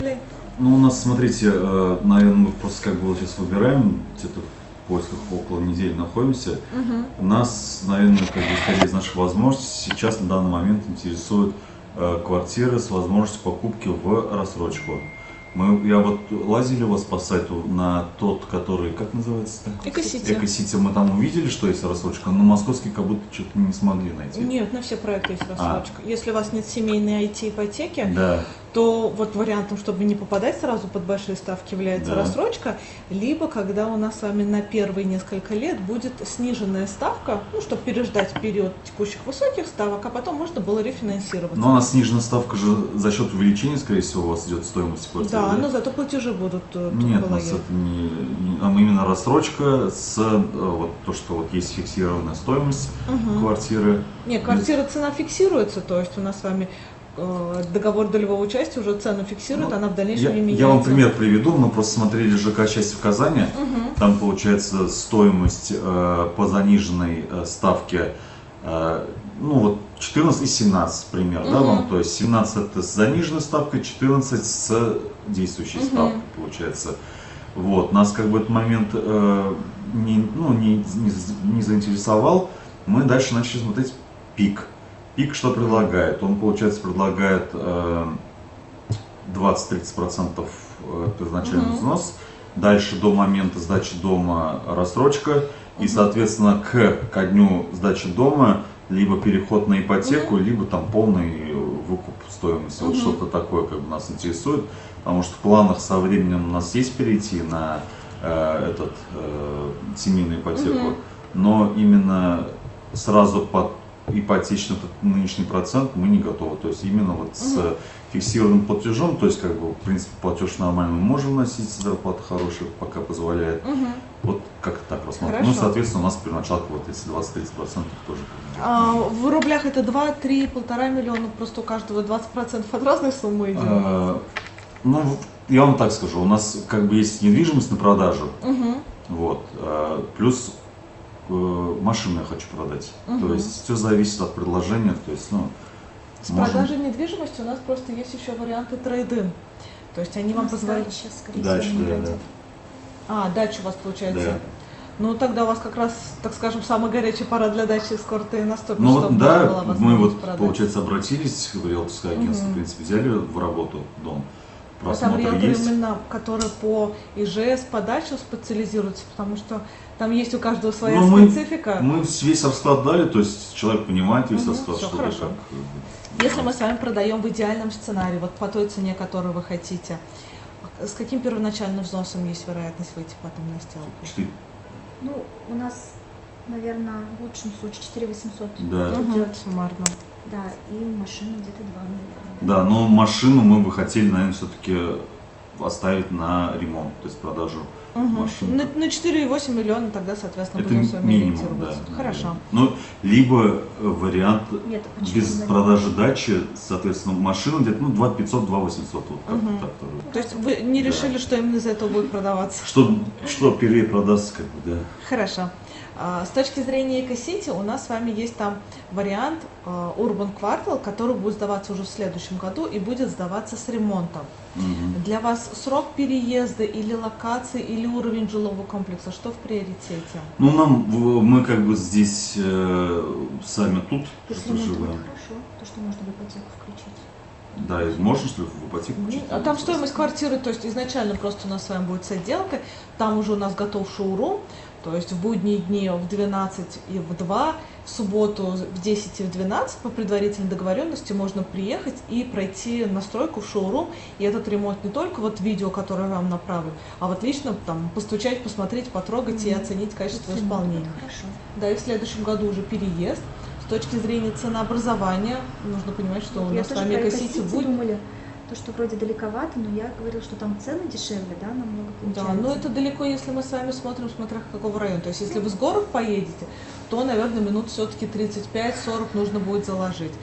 Ну, у нас, смотрите, наверное, мы просто как бы вот сейчас выбираем, где-то в поисках около недели находимся. Нас, наверное, как бы исходя из наших возможностей, сейчас на данный момент интересуют квартиры с возможностью покупки в рассрочку. Я вот лазили у вас по сайту на тот, который, как называется-то? Экосити. Экосити. Мы там увидели, что есть рассрочка, но московский как будто что-то не смогли найти. Нет, на все проекты есть рассрочка. Если у вас нет семейной IT-ипотеки, Да. то вот вариантом, чтобы не попадать сразу под большие ставки, является Да. рассрочка, либо когда у нас с вами на первые несколько лет будет сниженная ставка, ну, чтобы переждать период текущих высоких ставок, а потом можно было рефинансироваться. Но у нас сниженная ставка же за счет увеличения, скорее всего, у вас идет стоимость квартиры. Да, но зато платежи будут Нет, у нас это а именно рассрочка с вот то, что вот есть фиксированная стоимость квартиры. Нет, квартира цена фиксируется, то есть у нас с вами договор долевого участия уже цену фиксирует, она в дальнейшем не меняется. Я вам пример приведу. Мы просто смотрели ЖК «Счастье» в Казани. Там получается стоимость по заниженной ставке, ну вот 14 и 17 пример, да, вам, то есть 17 это с заниженной ставкой, 14 с действующей ставкой получается. Вот, нас как бы этот момент не заинтересовал. Мы дальше начали смотреть ПИК. ПИК что предлагает? Он, получается, предлагает 20-30% первоначальный взнос, дальше до момента сдачи дома рассрочка, и, соответственно, ко дню сдачи дома либо переход на ипотеку, либо там полный выкуп стоимости. Вот что-то такое как бы нас интересует, потому что в планах со временем у нас есть перейти на семейную ипотеку, но именно сразу под ипотечный нынешний процент мы не готовы. То есть именно вот с фиксированным платежом, то есть как бы в принципе платеж нормально мы можем носить, зарплата хорошая, пока позволяет. Вот как так рассматривать. Ну, соответственно, у нас первоначалка вот если 20-30% тоже. В рублях это 2, 3, 1,5 миллиона, просто у каждого 20% от разной суммы идет. Ну, я вам так скажу, у нас как бы есть недвижимость на продажу, вот, плюс машину я хочу продать. То есть все зависит от предложения. То есть, ну, с продажей недвижимости у нас просто есть еще варианты трейд-ин. То есть они вам позволяют. Дачу, да. А, дача у вас получается. Да. Ну тогда у вас как раз, так скажем, самая горячая пора для дачи скоро-то и наступит. Ну вот, да, была мы вот, продать. получается, обратились в риэлторское агентство, в принципе, взяли в работу дом. А там риэлторы именно, которые по ИЖС, по даче специализируются, потому что там есть у каждого своя специфика. Мы весь расклад дали, то есть человек понимает весь расклад, все что хорошо. Если мы с вами продаем в идеальном сценарии, вот по той цене, которую вы хотите, с каким первоначальным взносом есть вероятность выйти потом на сделку? 4. Ну, у нас, наверное, в лучшем случае 4800 идет. Суммарно. Да, и машина где-то 2 миллиона. Да, но машину мы бы хотели, наверное, все-таки оставить на ремонт, то есть продажу машины. На 4,8 миллиона тогда, соответственно, Это будем с вами минимум, ориентироваться. да. Хорошо. Ну, либо вариант Нет, без продажи дачи, соответственно, машина где-то 2500, 2800. Вот так. То есть вы не решили, что именно из этого будет продаваться? Что первее продастся, как бы, да. Хорошо. С точки зрения Экосити у нас с вами есть там вариант Urban Quartal, который будет сдаваться уже в следующем году и будет сдаваться с ремонтом. Для вас срок переезда или локации, или уровень жилого комплекса, что в приоритете? Ну, мы как бы здесь сами тут живем. Хорошо, то, что можно в ипотеку включить. Да, и можно, что ли, в ипотеку включить? А там стоимость квартиры, то есть изначально просто у нас с вами будет отделка, там уже у нас готов шоурум, то есть в будние дни в 12 и в 2, в субботу в 10 и в 12 по предварительной договоренности можно приехать и пройти настройку в шоурум, и этот ремонт не только вот видео, которое я вам направлю, а вот лично там постучать, посмотреть, потрогать и оценить качество исполнения. Хорошо. Да, и в следующем году уже переезд. С точки зрения ценообразования, нужно понимать, что у нас с вами Экосити будет. Думали, то, что вроде далековато, но я говорила, что там цены дешевле, да, намного получается. Да, но это далеко, если мы с вами смотрим, смотря какого района. То есть, если вы с город поедете, то, наверное, минут все-таки 35-40 нужно будет заложить.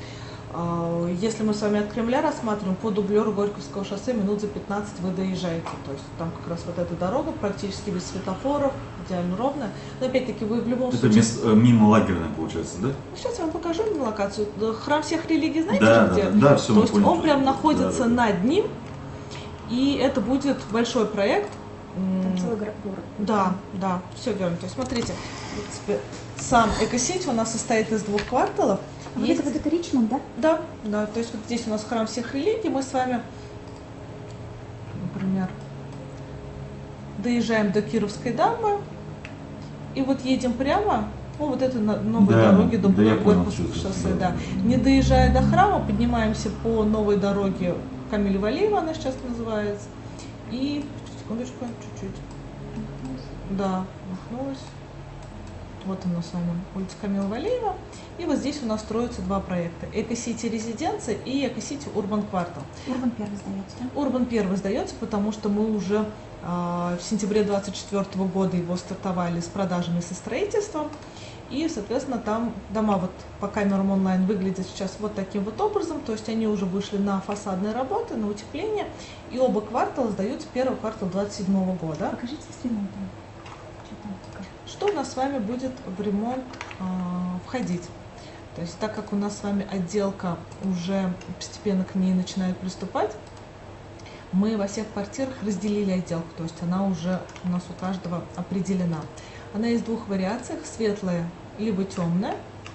Если мы с вами от Кремля рассматриваем, по дублеру Горьковского шоссе минут за 15 вы доезжаете. То есть там как раз вот эта дорога практически без светофоров, идеально ровная. Но опять-таки вы в любом случае... Это мимо лагерной получается, да? Сейчас я вам покажу на локацию. Храм всех религий, знаете, да, где? Да, все То есть он прям находится над ним. И это будет большой проект. Там целый город. Да, да, все верно. То есть смотрите, в принципе, сам экосити у нас состоит из 2 кварталов. А вот это Ричмонд, да? Да, да. То есть вот здесь у нас храм всех религий. Мы с вами, например, доезжаем до Кировской дамбы и вот едем прямо по вот этой новой дороге до Горьковского шоссе. Да. Не доезжая до храма, поднимаемся по новой дороге Камиля Валиева, она сейчас называется. И, секундочку, чуть-чуть. Да, махнулась. Вот она с вами, улица Камила Валиева. И вот здесь у нас строятся 2 проекта. Экосити Резиденция и Экосити Урбан Квартал. Урбан первый сдается, да? Урбан первый сдается, потому что мы уже в сентябре 2024 года его стартовали с продажами и со строительством. И, соответственно, там дома вот по камерам онлайн выглядят сейчас вот таким вот образом. То есть они уже вышли на фасадные работы, на утепление. И оба квартала сдаются первый квартал 2027 года. Покажите с ремонтом. Что у нас с вами будет в ремонт входить? То есть так как у нас с вами отделка уже постепенно к ней начинает приступать, мы во всех квартирах разделили отделку, то есть она уже у нас у каждого определена. Она есть в 2 вариациях, светлая либо темная.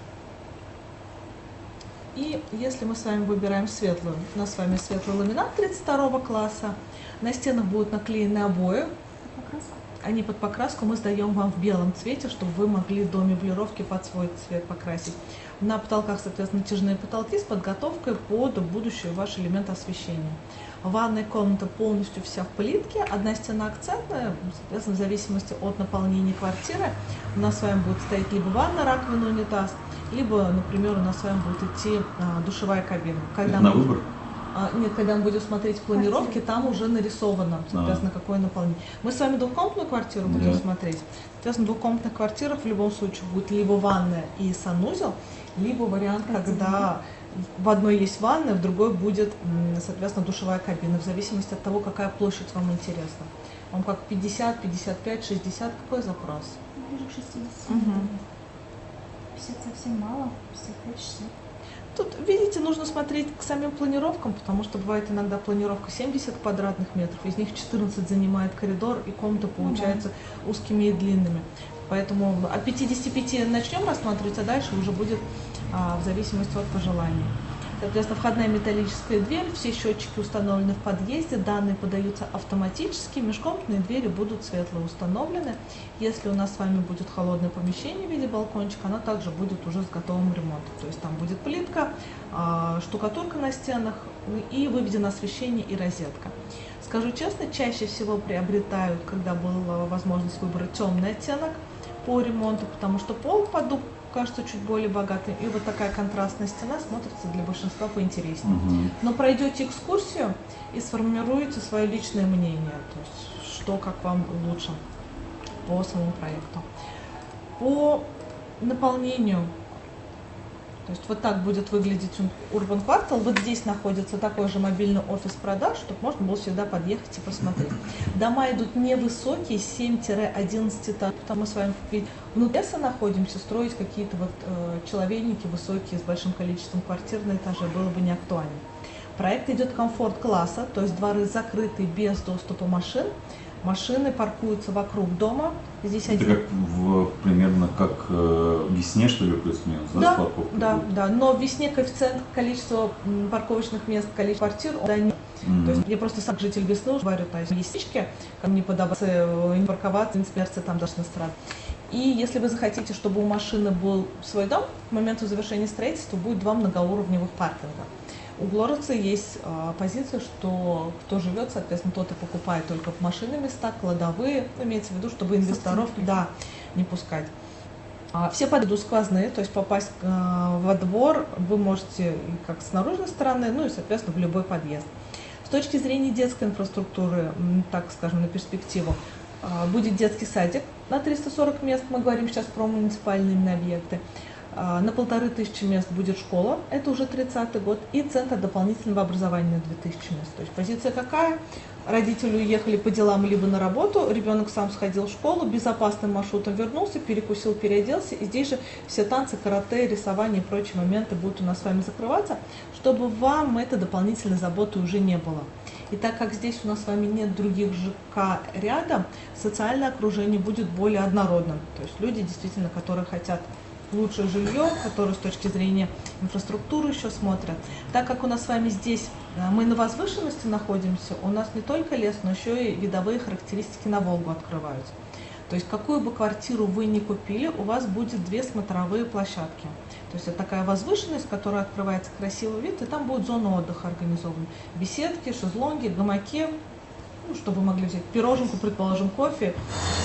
И если мы с вами выбираем светлую, у нас с вами светлый ламинат 32 класса, на стенах будут наклеены обои. Они под покраску мы сдаем вам в белом цвете, чтобы вы могли до меблировки под свой цвет покрасить. На потолках, соответственно, натяжные потолки с подготовкой под будущий ваш элемент освещения. Ванная комната полностью вся в плитке, одна стена акцентная, соответственно, в зависимости от наполнения квартиры. У нас с вами будет стоять либо ванна, раковина, унитаз, либо, например, у нас с вами будет идти душевая кабина. Это на выбор? Нет, когда мы будем смотреть планировки, там уже нарисовано, соответственно, какое наполнение. Мы с вами двухкомнатную квартиру будем смотреть. Соответственно, в двухкомнатных квартирах в любом случае будет либо ванная и санузел, либо вариант, когда в одной есть ванная, в другой будет, соответственно, душевая кабина, в зависимости от того, какая площадь вам интересна. Вам как 50, 55, 60, какой запрос? Ближе к 60. 50 совсем мало, 55, 60. Тут, видите, нужно смотреть к самим планировкам, потому что бывает иногда планировка 70 квадратных метров, из них 14 занимает коридор, и комната получается узкими и длинными. Поэтому от 55 начнем рассматривать, а дальше уже будет в зависимости от пожеланий. Соответственно, входная металлическая дверь, все счетчики установлены в подъезде, данные подаются автоматически, межкомнатные двери будут светлые установлены. Если у нас с вами будет холодное помещение в виде балкончика, оно также будет уже с готовым ремонтом. То есть там будет плитка, штукатурка на стенах и выведено освещение и розетка. Скажу честно, чаще всего приобретают, когда была возможность выбрать темный оттенок по ремонту, потому что пол под дуб кажется чуть более богатым, и вот такая контрастная стена смотрится для большинства поинтереснее. Но пройдете экскурсию и сформируете свое личное мнение, то есть что как вам лучше по самому проекту. По наполнению, то есть вот так будет выглядеть Урбан Квартал. Вот здесь находится такой же мобильный офис продаж, чтобы можно было всегда подъехать и посмотреть. Дома идут невысокие, 7-11 этажей, потому мы с вами внутри леса находимся, строить какие-то вот человейники высокие с большим количеством квартир на этаже было бы не актуально. Проект идет комфорт-класса, то есть дворы закрыты без доступа машин. Машины паркуются вокруг дома. Здесь это как примерно как в Весне, что ли, плюс-минус, да, да. Но в Весне коэффициент количества парковочных мест, количество квартир, да, нет. То есть я просто сам житель Весны уже говорю, то есть есть стички, ко мне подобаться, не парковаться, инспекция там должна страдать. И если вы захотите, чтобы у машины был свой дом, к моменту завершения строительства будет 2 многоуровневых паркинга. У Глорекса есть позиция, что кто живет, соответственно, тот и покупает только в машины места, кладовые, имеется в виду, чтобы инвесторов туда не пускать. Все подъезды сквозные, то есть попасть во двор вы можете как с наружной стороны, ну и, соответственно, в любой подъезд. С точки зрения детской инфраструктуры, так скажем, на перспективу, будет детский садик на 340 мест, мы говорим сейчас про муниципальные объекты. На 1500 мест будет школа, это уже 30-й год, и центр дополнительного образования на 2000 мест. То есть позиция какая? Родители уехали по делам либо на работу, ребенок сам сходил в школу, безопасным маршрутом вернулся, перекусил, переоделся, и здесь же все танцы, карате, рисование и прочие моменты будут у нас с вами закрываться, чтобы вам этой дополнительной заботы уже не было. И так как здесь у нас с вами нет других ЖК рядом, социальное окружение будет более однородным. То есть люди действительно, которые хотят лучшее жилье, которые с точки зрения инфраструктуры еще смотрят. Так как у нас с вами здесь мы на возвышенности находимся, у нас не только лес, но еще и видовые характеристики на Волгу открываются. То есть какую бы квартиру вы ни купили, у вас будет две смотровые площадки. То есть это такая возвышенность, которая открывается красивый вид, и там будет зона отдыха организована. Беседки, шезлонги, гамаки, ну, чтобы вы могли взять пироженку, предположим, кофе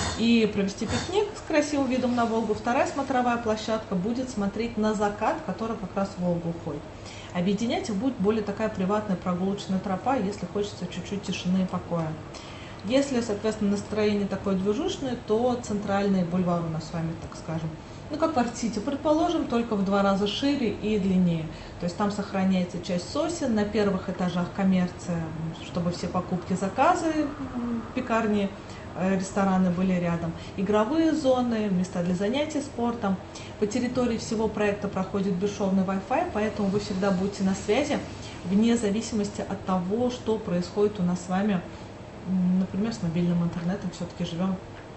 и провести пикник с красивым видом на Волгу. Вторая смотровая площадка будет смотреть на закат, который как раз в Волгу уходит. Объединять их будет более такая приватная прогулочная тропа, если хочется чуть-чуть тишины и покоя. Если, соответственно, настроение такое движущее, то центральный бульвар у нас с вами, так скажем, ну как в Арт-Сити, предположим, только в 2 раза шире и длиннее. То есть там сохраняется часть сосен, на первых этажах коммерция, чтобы все покупки, заказы, пекарни, рестораны были рядом, игровые зоны, места для занятий спортом. По территории всего проекта проходит бесшовный Wi-Fi, поэтому вы всегда будете на связи, вне зависимости от того, что происходит у нас с вами, например, с мобильным интернетом. Все-таки живем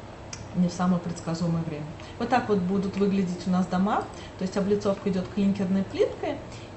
не в самое предсказуемое время. Вот так вот будут выглядеть у нас дома, то есть облицовка идет клинкерной плиткой.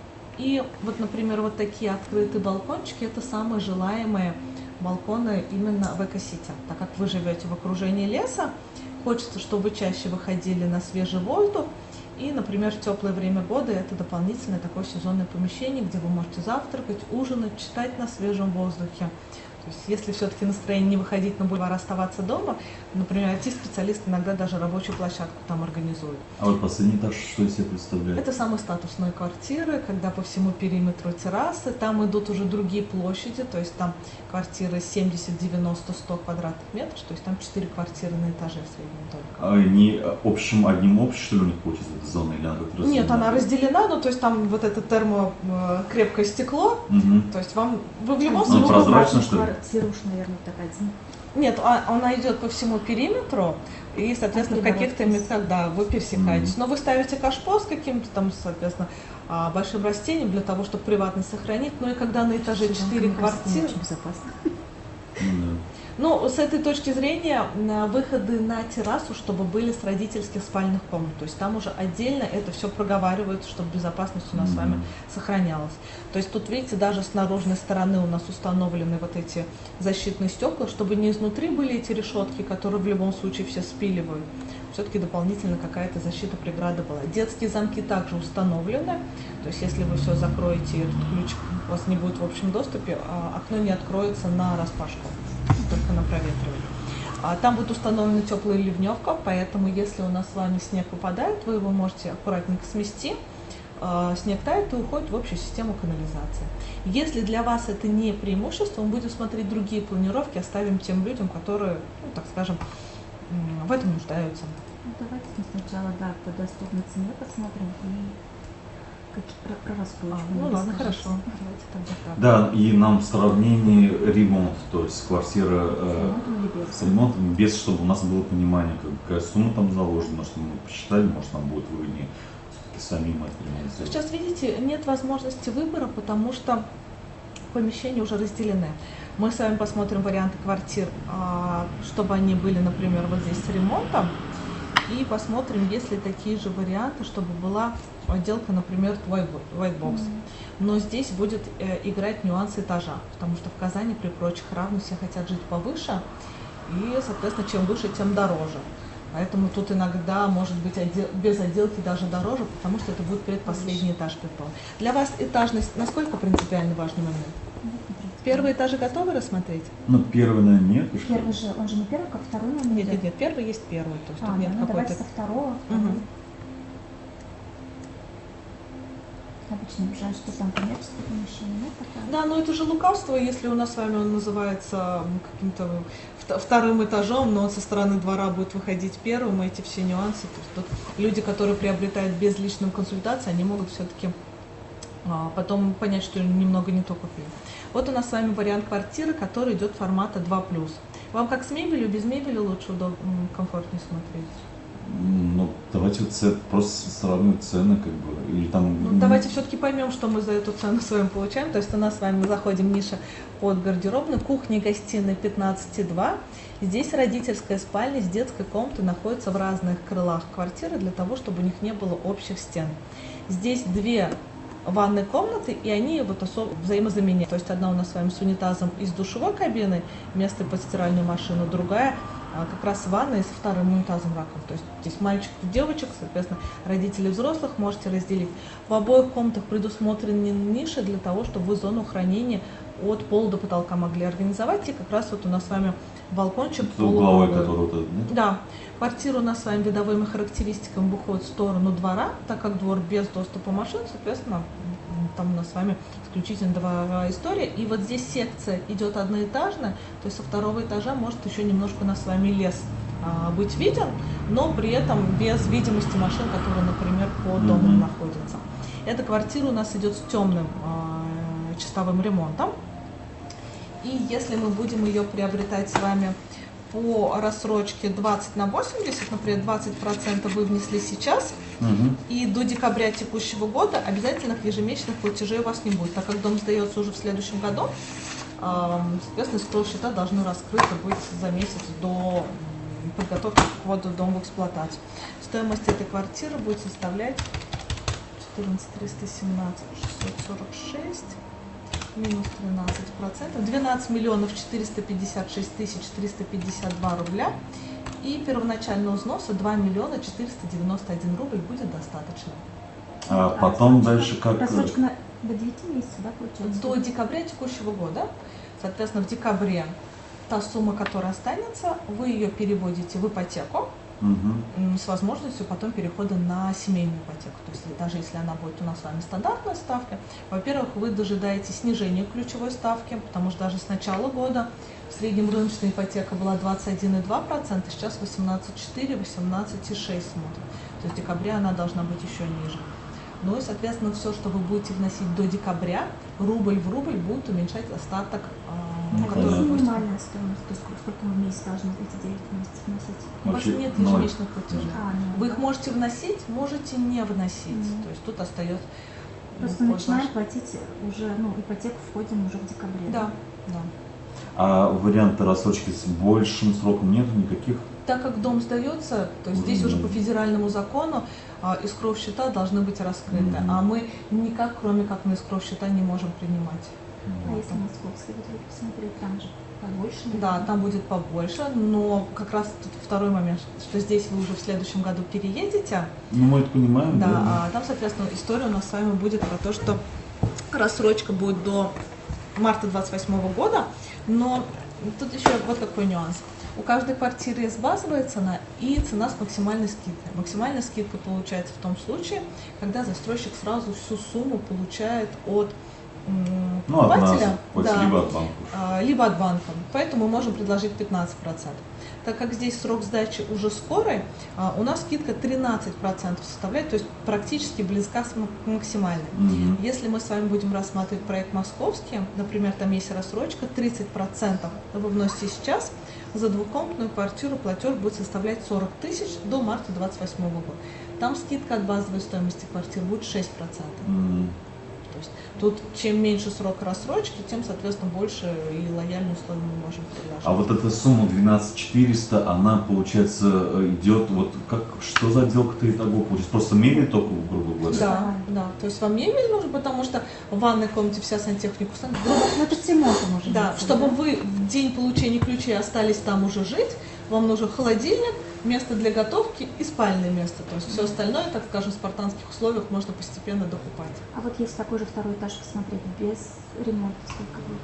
И вот, например, вот такие открытые балкончики – это самые желаемые балконы именно в Эко-Сити. Так как вы живете в окружении леса, хочется, чтобы вы чаще выходили на свежий воздух. И, например, в теплое время года это дополнительное такое сезонное помещение, где вы можете завтракать, ужинать, читать на свежем воздухе. То есть, если все-таки настроение не выходить на бульвар, оставаться дома, например, IT-специалист иногда даже рабочую площадку там организует. А вот последний этаж что из себя представляет? Это самые статусные квартиры, когда по всему периметру террасы, там идут уже другие площади, то есть там квартиры 70, 90, 100 квадратных метров, то есть там 4 квартиры на этаже в среднем только. А не одним общим, что ли, у них получится эта зона, или она как-то разделена? Нет, она разделена, ну то есть там вот это термокрепкое стекло, то есть вы в любом случае... Прозрачно, что ли? Квартира уж, наверное, вот такая. Нет, она идет по всему периметру, и, соответственно, в каких-то местах, да, вы пересекаетесь. Но вы ставите кашпо с каким-то там, соответственно, большим растением для того, чтобы приватность сохранить. Ну и когда на этаже 4 квартиры... Очень безопасно. Ну, с этой точки зрения, выходы на террасу, чтобы были с родительских спальных комнат. То есть там уже отдельно это все проговаривают, чтобы безопасность у нас с вами сохранялась. То есть тут, видите, даже с наружной стороны у нас установлены вот эти защитные стекла, чтобы не изнутри были эти решетки, которые в любом случае все спиливают. Все-таки дополнительно какая-то защита, преграда была. Детские замки также установлены. То есть если вы все закроете, этот ключик у вас не будет в общем доступе, окно не откроется на распашку, только на проветривание. Там будет установлена теплая ливневка, поэтому если у нас с вами снег выпадает, вы его можете аккуратненько смести. Снег тает и уходит в общую систему канализации. Если для вас это не преимущество, мы будем смотреть другие планировки, оставим тем людям, которые, ну, так скажем, в этом нуждаются. Ну, давайте мы сначала, да, по доступной цене посмотрим и про рассрочку. Ну ладно, Скажите. хорошо. Давайте тогда так. Да, и нам в сравнении ремонт, то есть квартира с ремонтом, без, чтобы у нас было понимание, какая сумма там заложена, что мы посчитали, может нам будет выгоднее самим это ремонт сделать. Сейчас, видите, нет возможности выбора, потому что помещения уже разделены. Мы с вами посмотрим варианты квартир, чтобы они были, например, вот здесь с ремонтом. И посмотрим, есть ли такие же варианты, чтобы была отделка, например, white box. Но здесь будет играть нюансы этажа, потому что в Казани при прочих равных все хотят жить повыше. И, соответственно, чем выше, тем дороже. Поэтому тут иногда может быть без отделки даже дороже, потому что это будет предпоследний этаж, предположим. Для вас этажность насколько принципиально важный момент? Первые этажи готовы рассмотреть? Ну, первый, наверное, нет. и что? Первый же, он же не первый, как второй, наверное, Нет, идет? нет, первый есть первый. То есть тут Ну нет какой-то... давайте со второго. Обычно жаль, что там коммерческое помещение, нет такое? Да, но это же лукавство, если у нас с вами он называется каким-то вторым этажом, но он со стороны двора будет выходить первым, и эти все нюансы. То есть тут люди, которые приобретают без личной консультации, они могут все-таки потом понять, что немного не то купили. Вот у нас с вами вариант квартиры, который идет формата 2+. Вам как с мебелью, без мебели лучше, комфортнее смотреть? Ну, давайте просто сравнивать цены, как бы, или там... Ну, давайте все-таки поймем, что мы за эту цену с вами получаем. То есть у нас с вами мы заходим, ниша под гардеробной, кухня и гостиная 15,2. Здесь родительская спальня с детской комнатой находится в разных крылах квартиры для того, чтобы у них не было общих стен. Здесь две ванной комнаты, и они вот особо взаимозаменяют. То есть одна у нас с вами с унитазом из душевой кабины, место под стиральную машину, другая как раз ванная с вторым унитазом раком. То есть здесь мальчик и девочек, соответственно, родители взрослых можете разделить. В обоих комнатах предусмотрены ниши для того, чтобы вы зону хранения от пола до потолка могли организовать. И как раз вот у нас с вами балкончик угловой, полукруглый. который вот этот, да? Да. Квартира у нас с вами видовыми характеристиками выходит в сторону двора, так как двор без доступа машин, соответственно, там у нас с вами исключительно дворовая история. И вот здесь секция идет одноэтажная, то есть со второго этажа может еще немножко у нас с вами лес быть виден, но при этом без видимости машин, которые, например, под домом находятся. Эта квартира у нас идет с темным чистовым ремонтом. И если мы будем ее приобретать с вами по рассрочке 20 на 80, например, 20% вы внесли сейчас, и до декабря текущего года обязательных ежемесячных платежей у вас не будет, так как дом сдается уже в следующем году, соответственно, скоро счета должны раскрыты быть за месяц до подготовки к вводу дома в эксплуатацию. Стоимость этой квартиры будет составлять 14 317 646 минус 13%, 12 миллионов 456 тысяч 352 рубля, и первоначального взноса 2 миллиона 491 рубль будет достаточно. А потом дальше как? Рассрочка до 9 месяцев, да, получается? До декабря текущего года, соответственно, в декабре та сумма, которая останется, вы ее переводите в ипотеку, с возможностью потом перехода на семейную ипотеку. То есть даже если она будет у нас с вами стандартная ставка, во-первых, вы дожидаетесь снижения ключевой ставки, потому что даже с начала года в среднем рыночная ипотека была 21,2%, сейчас 18,4%, 18,6% смотрим. То есть в декабре она должна быть еще ниже. Ну и, соответственно, все, что вы будете вносить до декабря, рубль в рубль будет уменьшать остаток, Какая минимальная стоимость? То есть сколько вы в месяц должны эти 9 месяцев вносить? У вас нет ежемесячных платежей. Вы их да. можете вносить, можете не вносить. То есть тут остается... Просто начинаем платить уже, ипотеку входим уже в декабре. Да, да. А варианты рассрочки с большим сроком нет никаких? Так как дом сдается, то есть здесь уже по федеральному закону escrow счета должны быть раскрыты, а мы никак, кроме как на escrow счета, не можем принимать. А если московский, вот вы посмотрели, там же побольше? Да, там будет побольше, но как раз тут второй момент, что здесь вы уже в следующем году переедете. Ну, мы это понимаем, да. Да. А там, соответственно, история у нас с вами будет про то, что рассрочка будет до марта 2028 года, но тут еще вот какой нюанс. У каждой квартиры есть базовая цена и цена с максимальной скидкой. Максимальная скидка получается в том случае, когда застройщик сразу всю сумму получает от покупателя, от нас, либо от банка. Либо от банка. Поэтому мы можем предложить 15%. Так как здесь срок сдачи уже скорый, у нас скидка 13% составляет, то есть практически близка к максимальной. Если мы с вами будем рассматривать проект московский, например, там есть рассрочка, 30% вы вносите сейчас, за двухкомнатную квартиру платеж будет составлять 40 тысяч до марта 2028 года. Там скидка от базовой стоимости квартиры будет 6%. То есть тут чем меньше срок рассрочки, тем, соответственно, больше и лояльные условия мы можем предложить. А вот эта сумма 12 400, она, получается, идет, вот как, что за отделка-то итого получится? Просто мебель только, грубо говоря? Да, да. То есть вам мебель нужна, потому что в ванной комнате вся сантехника установлена. Ну, это ремонт может Да, быть, чтобы вы в день получения ключей остались там уже жить, вам нужен холодильник, место для готовки и спальное место. То есть все остальное, так скажем, в спартанских условиях можно постепенно докупать. А вот если такой же второй этаж посмотреть, без ремонта сколько будет?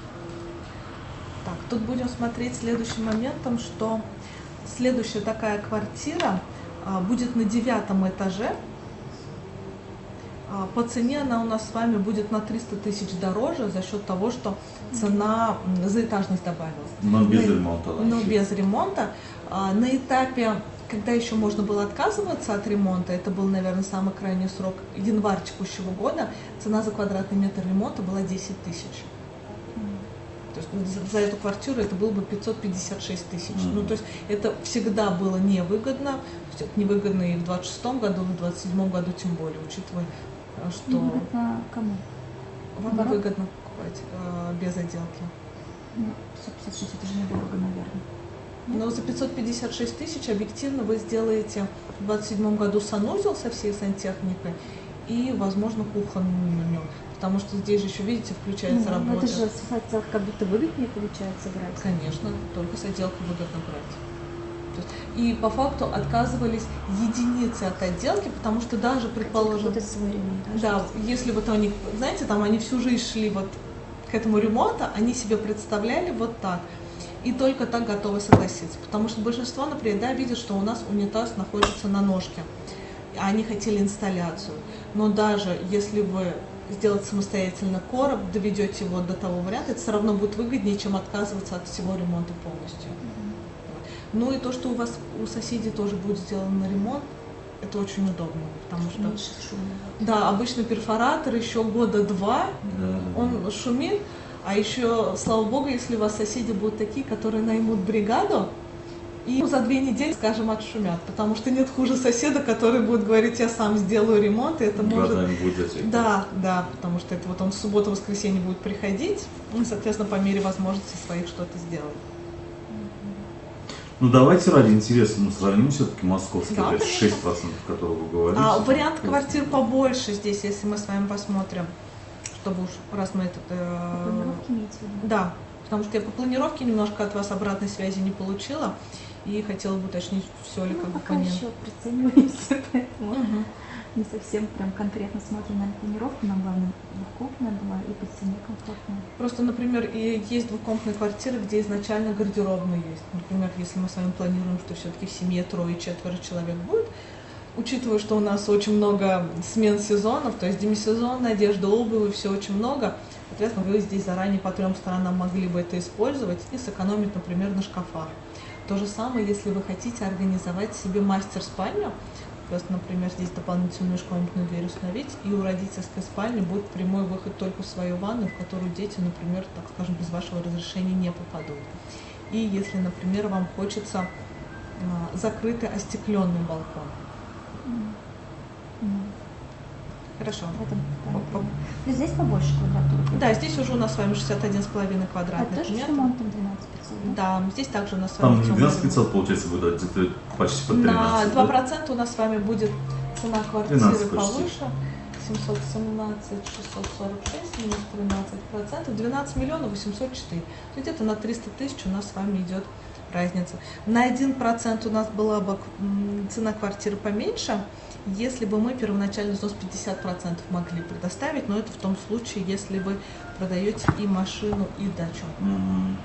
Так, тут будем смотреть следующим моментом, что следующая такая квартира будет на 9-м этаже. По цене она у нас с вами будет на 300 тысяч дороже за счет того, что цена за этажность добавилась. Но без ремонта. Но без ремонта. На этапе, когда еще можно было отказываться от ремонта, это был, наверное, самый крайний срок, январь текущего года, цена за квадратный метр ремонта была 10 тысяч. То есть за эту квартиру это было бы 556 тысяч. Мгм. Ну, то есть это всегда было невыгодно. То есть это невыгодно и в 26 году, и в 27 году тем более, учитывая, что Невыгодно кому? вам Наоборот. невыгодно покупать без отделки. Ну, 156 это же недорого, наверное. Но за 556 тысяч объективно вы сделаете в 27 году санузел со всей сантехникой и, возможно, кухонную. Потому что здесь же еще, видите, включается Ну, работа. это же с отделкой как будто выгоднее получается брать. Конечно, только с отделкой выгодно брать. То есть, и по факту отказывались единицы от отделки, потому что даже, предположим, Это свой ремонт. да, если вот они, знаете, там они всю жизнь шли вот к этому ремонту, они себе представляли вот так. И только так готовы согласиться. Потому что большинство, например, да, видят, что у нас унитаз находится на ножке. А они хотели инсталляцию. Но даже если вы сделаете самостоятельно короб, доведете его до того варианта, это все равно будет выгоднее, чем отказываться от всего ремонта полностью. Ну и то, что у вас у соседей тоже будет сделан ремонт, это очень удобно, потому что Меньше шума. да, обычно перфоратор еще года 2, Да. он шумит, а еще, слава богу, если у вас соседи будут такие, которые наймут бригаду, и за 2 недели, скажем, отшумят, потому что нет хуже соседа, который будет говорить, я сам сделаю ремонт, и это может... Годами будет затекать. Да, да, потому что это вот он в субботу-воскресенье будет приходить, и, соответственно, по мере возможности своих что-то сделать. Ну давайте ради интереса сравним все-таки московский, Да, то есть конечно. 6%, которые вы говорите. Вариант квартир побольше здесь, если мы с вами посмотрим, чтобы уж, раз мы этот... Планировки имеете в виду? Да, потому что я по планировке немножко от вас обратной связи не получила, и хотела бы уточнить, все ли Ну, как бы пока по ним. еще прицениваемся, поэтому Мгм. не совсем прям конкретно смотрим на планировку. Нам главное двухкомнатная была и по цене комфортная. Просто, например, и есть двухкомнатные квартиры, где изначально гардеробная есть. Например, если мы с вами планируем, что все-таки в семье 3-4 человек будет, учитывая, что у нас очень много смен сезонов, то есть демисезонная одежда, обувь, все очень много, соответственно, вы здесь заранее по 3 сторонам могли бы это использовать и сэкономить, например, на шкафах. То же самое, если вы хотите организовать себе мастер-спальню, просто, например, здесь дополнительную межкомнатную дверь установить, и у родительской спальни будет прямой выход только в свою ванную, в которую дети, например, так скажем, без вашего разрешения не попадут. И если, например, вам хочется закрытый остекленный балкон. М. Хорошо. В этом плане. Но здесь побольше квадратуры. Да, здесь уже у нас с вами 61,5 А квадратных тоже с метров. ремонтом 12 500, да? Да, здесь также у нас с Там вами не темный 12 ремонт. 500 получается будет, где-то почти под 13. На да? 2% у нас с вами будет цена квартиры 12 почти. повыше. 717 646 минус 13%, 12 миллионов 804. То есть где-то на 300 тысяч у нас с вами идет разница. На 1% у нас была бы цена квартиры поменьше, если бы мы первоначальный взнос 50% могли предоставить, но это в том случае, если вы продаете и машину, и дачу. Мгм.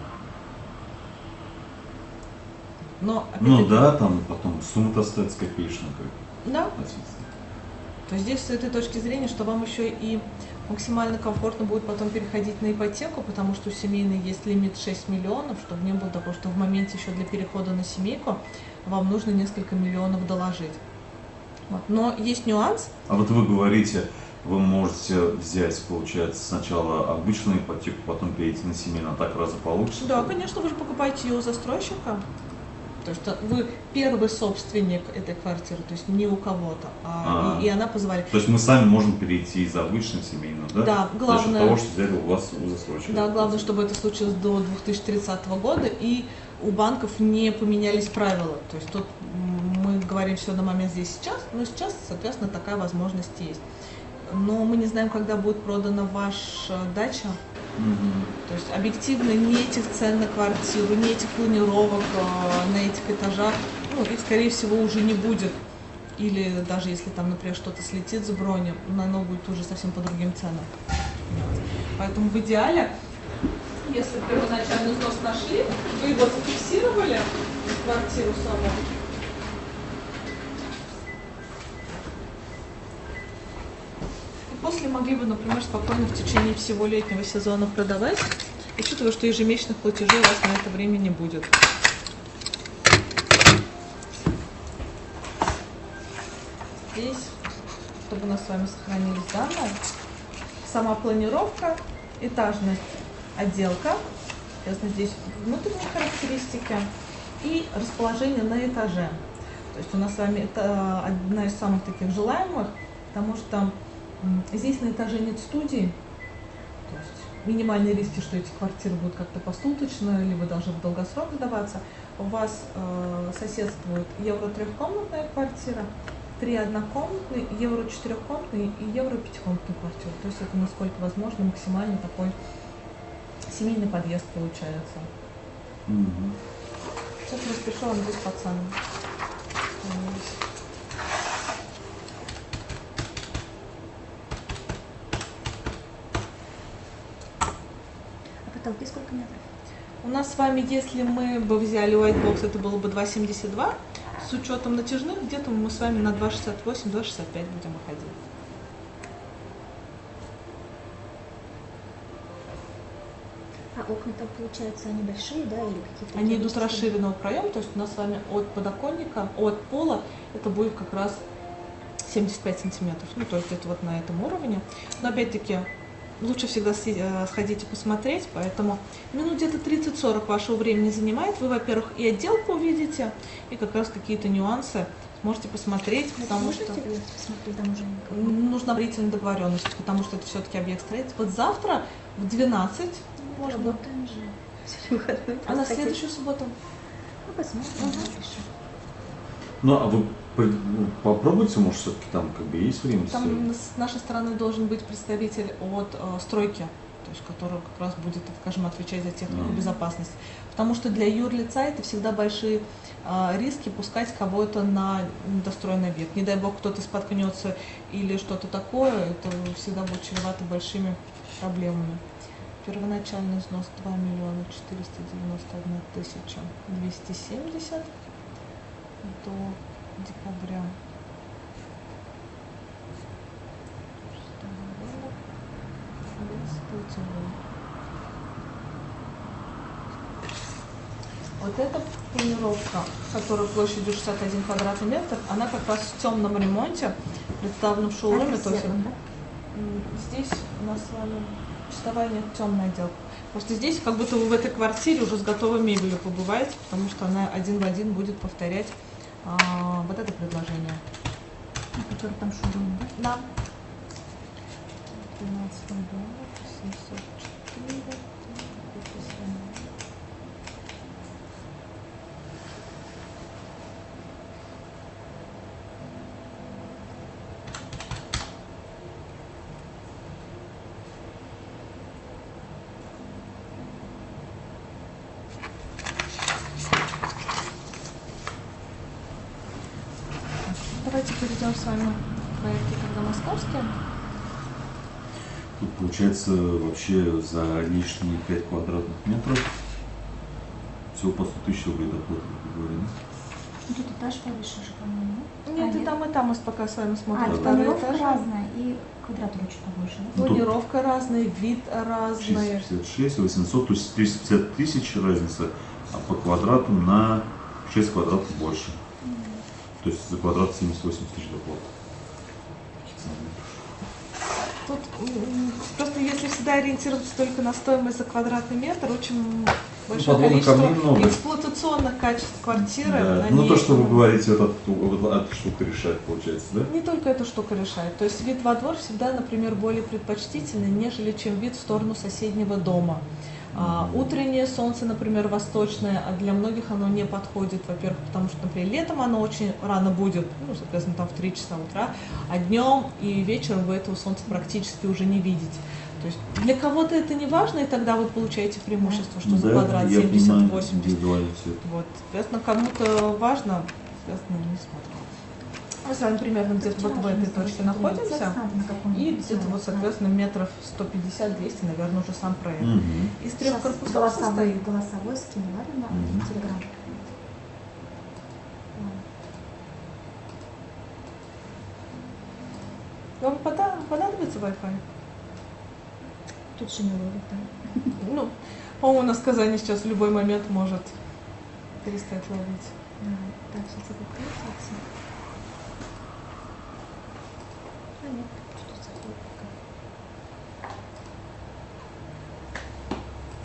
Но, Ну опять-таки, да, там потом сумма остается копеечная. да, Относительно. то есть здесь с этой точки зрения, что вам еще и максимально комфортно будет потом переходить на ипотеку, потому что у семейной есть лимит 6 миллионов, чтобы не было такого, что в моменте еще для перехода на семейку вам нужно несколько миллионов доложить. Вот. Но есть нюанс. А вот вы говорите, вы можете взять, получается, сначала обычную ипотеку, потом перейти на семейную, а так раза получится? Да, конечно, вы же покупаете ее у застройщика. То есть вы первый собственник этой квартиры, то есть не у кого-то, и она позволяет. То есть мы сами можем перейти из обычной в семейную, да? Да, За главное- счет того, что взяли у вас у застройщика. Да, главное, чтобы это случилось до 2030 года, и у банков не поменялись правила. То есть тут мы говорим все на момент здесь сейчас, но сейчас, соответственно, такая возможность есть. Но мы не знаем, когда будет продана ваша дача. Мгм. То есть объективно не этих цен на квартиру, не этих планировок на этих этажах, ну, их, скорее всего, уже не будет. Или даже если там, например, что-то слетит с брони, оно будет уже совсем по другим ценам. Поэтому в идеале, если первоначальный взнос нашли, вы его зафиксировали, квартиру саму, и после могли бы, например, спокойно в течение всего летнего сезона продавать, учитывая, что ежемесячных платежей у вас на это время не будет. Здесь, чтобы у нас с вами сохранились данные, сама планировка, этажность отделка, соответственно, здесь внутренние характеристики и расположение на этаже. То есть у нас с вами это одна из самых таких желаемых, потому что здесь на этаже нет студии, то есть минимальные риски, что эти квартиры будут как-то посуточно, либо даже в долгосрок сдаваться. У вас соседствует евро трехкомнатная квартира, 3 однокомнатные, евро четырехкомнатные и евро пятикомнатные квартиры. То есть это насколько возможно максимально такой семейный подъезд получается. Сейчас распишу вам здесь по ценам. А потолки сколько метров? У нас с вами, если мы бы взяли white box, это было бы 2,72. С учетом натяжных, где-то мы с вами на 2,68-2,65 будем выходить. А окна там, получается, они большие, да, или какие-то? Они идут расширенного проема, то есть у нас с вами от подоконника, от пола, это будет как раз 75 сантиметров. Ну, то есть это вот на этом уровне. Но опять-таки, лучше всегда сходить и посмотреть, поэтому минут где-то 30-40 вашего времени занимает. Вы, во-первых, и отделку увидите, и как раз какие-то нюансы сможете посмотреть, потому что посмотреть, там уже нужна предварительная договоренность, потому что это все-таки объект строительства. Вот завтра в 12 можно. Работаем же. Сегодня выходной, А на просто следующую субботу? Ну, посмотрим, напишем. Ну, а вы попробуйте, может, все-таки там как бы есть время? Там с нашей стороны должен быть представитель от стройки, то есть который как раз будет, так скажем, отвечать за технику безопасности. Потому что для юрлица это всегда большие риски пускать кого-то на недостроенный объект. Не дай бог кто-то споткнется или что-то такое, это всегда будет чревато большими проблемами. Первоначальный взнос 2 миллиона 491 тысяча 270 до декабря. Вот эта планировка, которая площадью 61 квадратный метр, она как раз в темном ремонте, представлена в шоуруме. То есть здесь у нас с вами чистовая, нет, темная отделка. Просто здесь как будто вы в этой квартире уже с готовой мебелью побываете, потому что она один в один будет повторять вот это предложение. Который там шоурум, да? Да. 12 долларов, 704. Давайте перейдем с вами к проекту «Когда московские». Тут получается вообще за лишние 5 квадратных метров всего по 100 тысяч рублей доплаты, как вы говорили. Ну, тут этаж повыше же, по-моему. Нет, и там мы пока с вами смотрим и второй планировка этаж. разная, и квадратура чуть побольше, да? Планировка разная, вид разный. 656, 800, то есть 350 тысяч разница, а по квадрату на 6 квадратов больше. То есть за квадрат 78 тысяч доплат. Тут просто если всегда ориентироваться только на стоимость за квадратный метр, очень большое количество эксплуатационных качеств квартиры. Да. Они... Ну то, что вы говорите, эта штука решает, получается, да? Не только эта штука решает. То есть вид во двор всегда, например, более предпочтительный, нежели чем вид в сторону соседнего дома. Утреннее солнце, например, восточное, а для многих оно не подходит, во-первых, потому что, например, летом оно очень рано будет, ну, соответственно, там в 3 часа утра, а днем и вечером вы этого солнца практически уже не видите. То есть для кого-то это не важно, и тогда вы получаете преимущество, что за квадрат 70-80. Вот, соответственно, кому-то важно, соответственно, не смотрим. Мы с вами примерно где-то вот в этой точке находимся, и где-то вот, соответственно, метров 150-200, наверное, уже сам проект. Из 3 корпусов состоит. Голосовой скину, ладно, на Телеграм. Вам понадобится Wi-Fi? Тут же не ловит, да. Ну, по-моему, у нас в Казани сейчас в любой момент может перестать ловить. Так, сейчас это крутится. А нет, что-то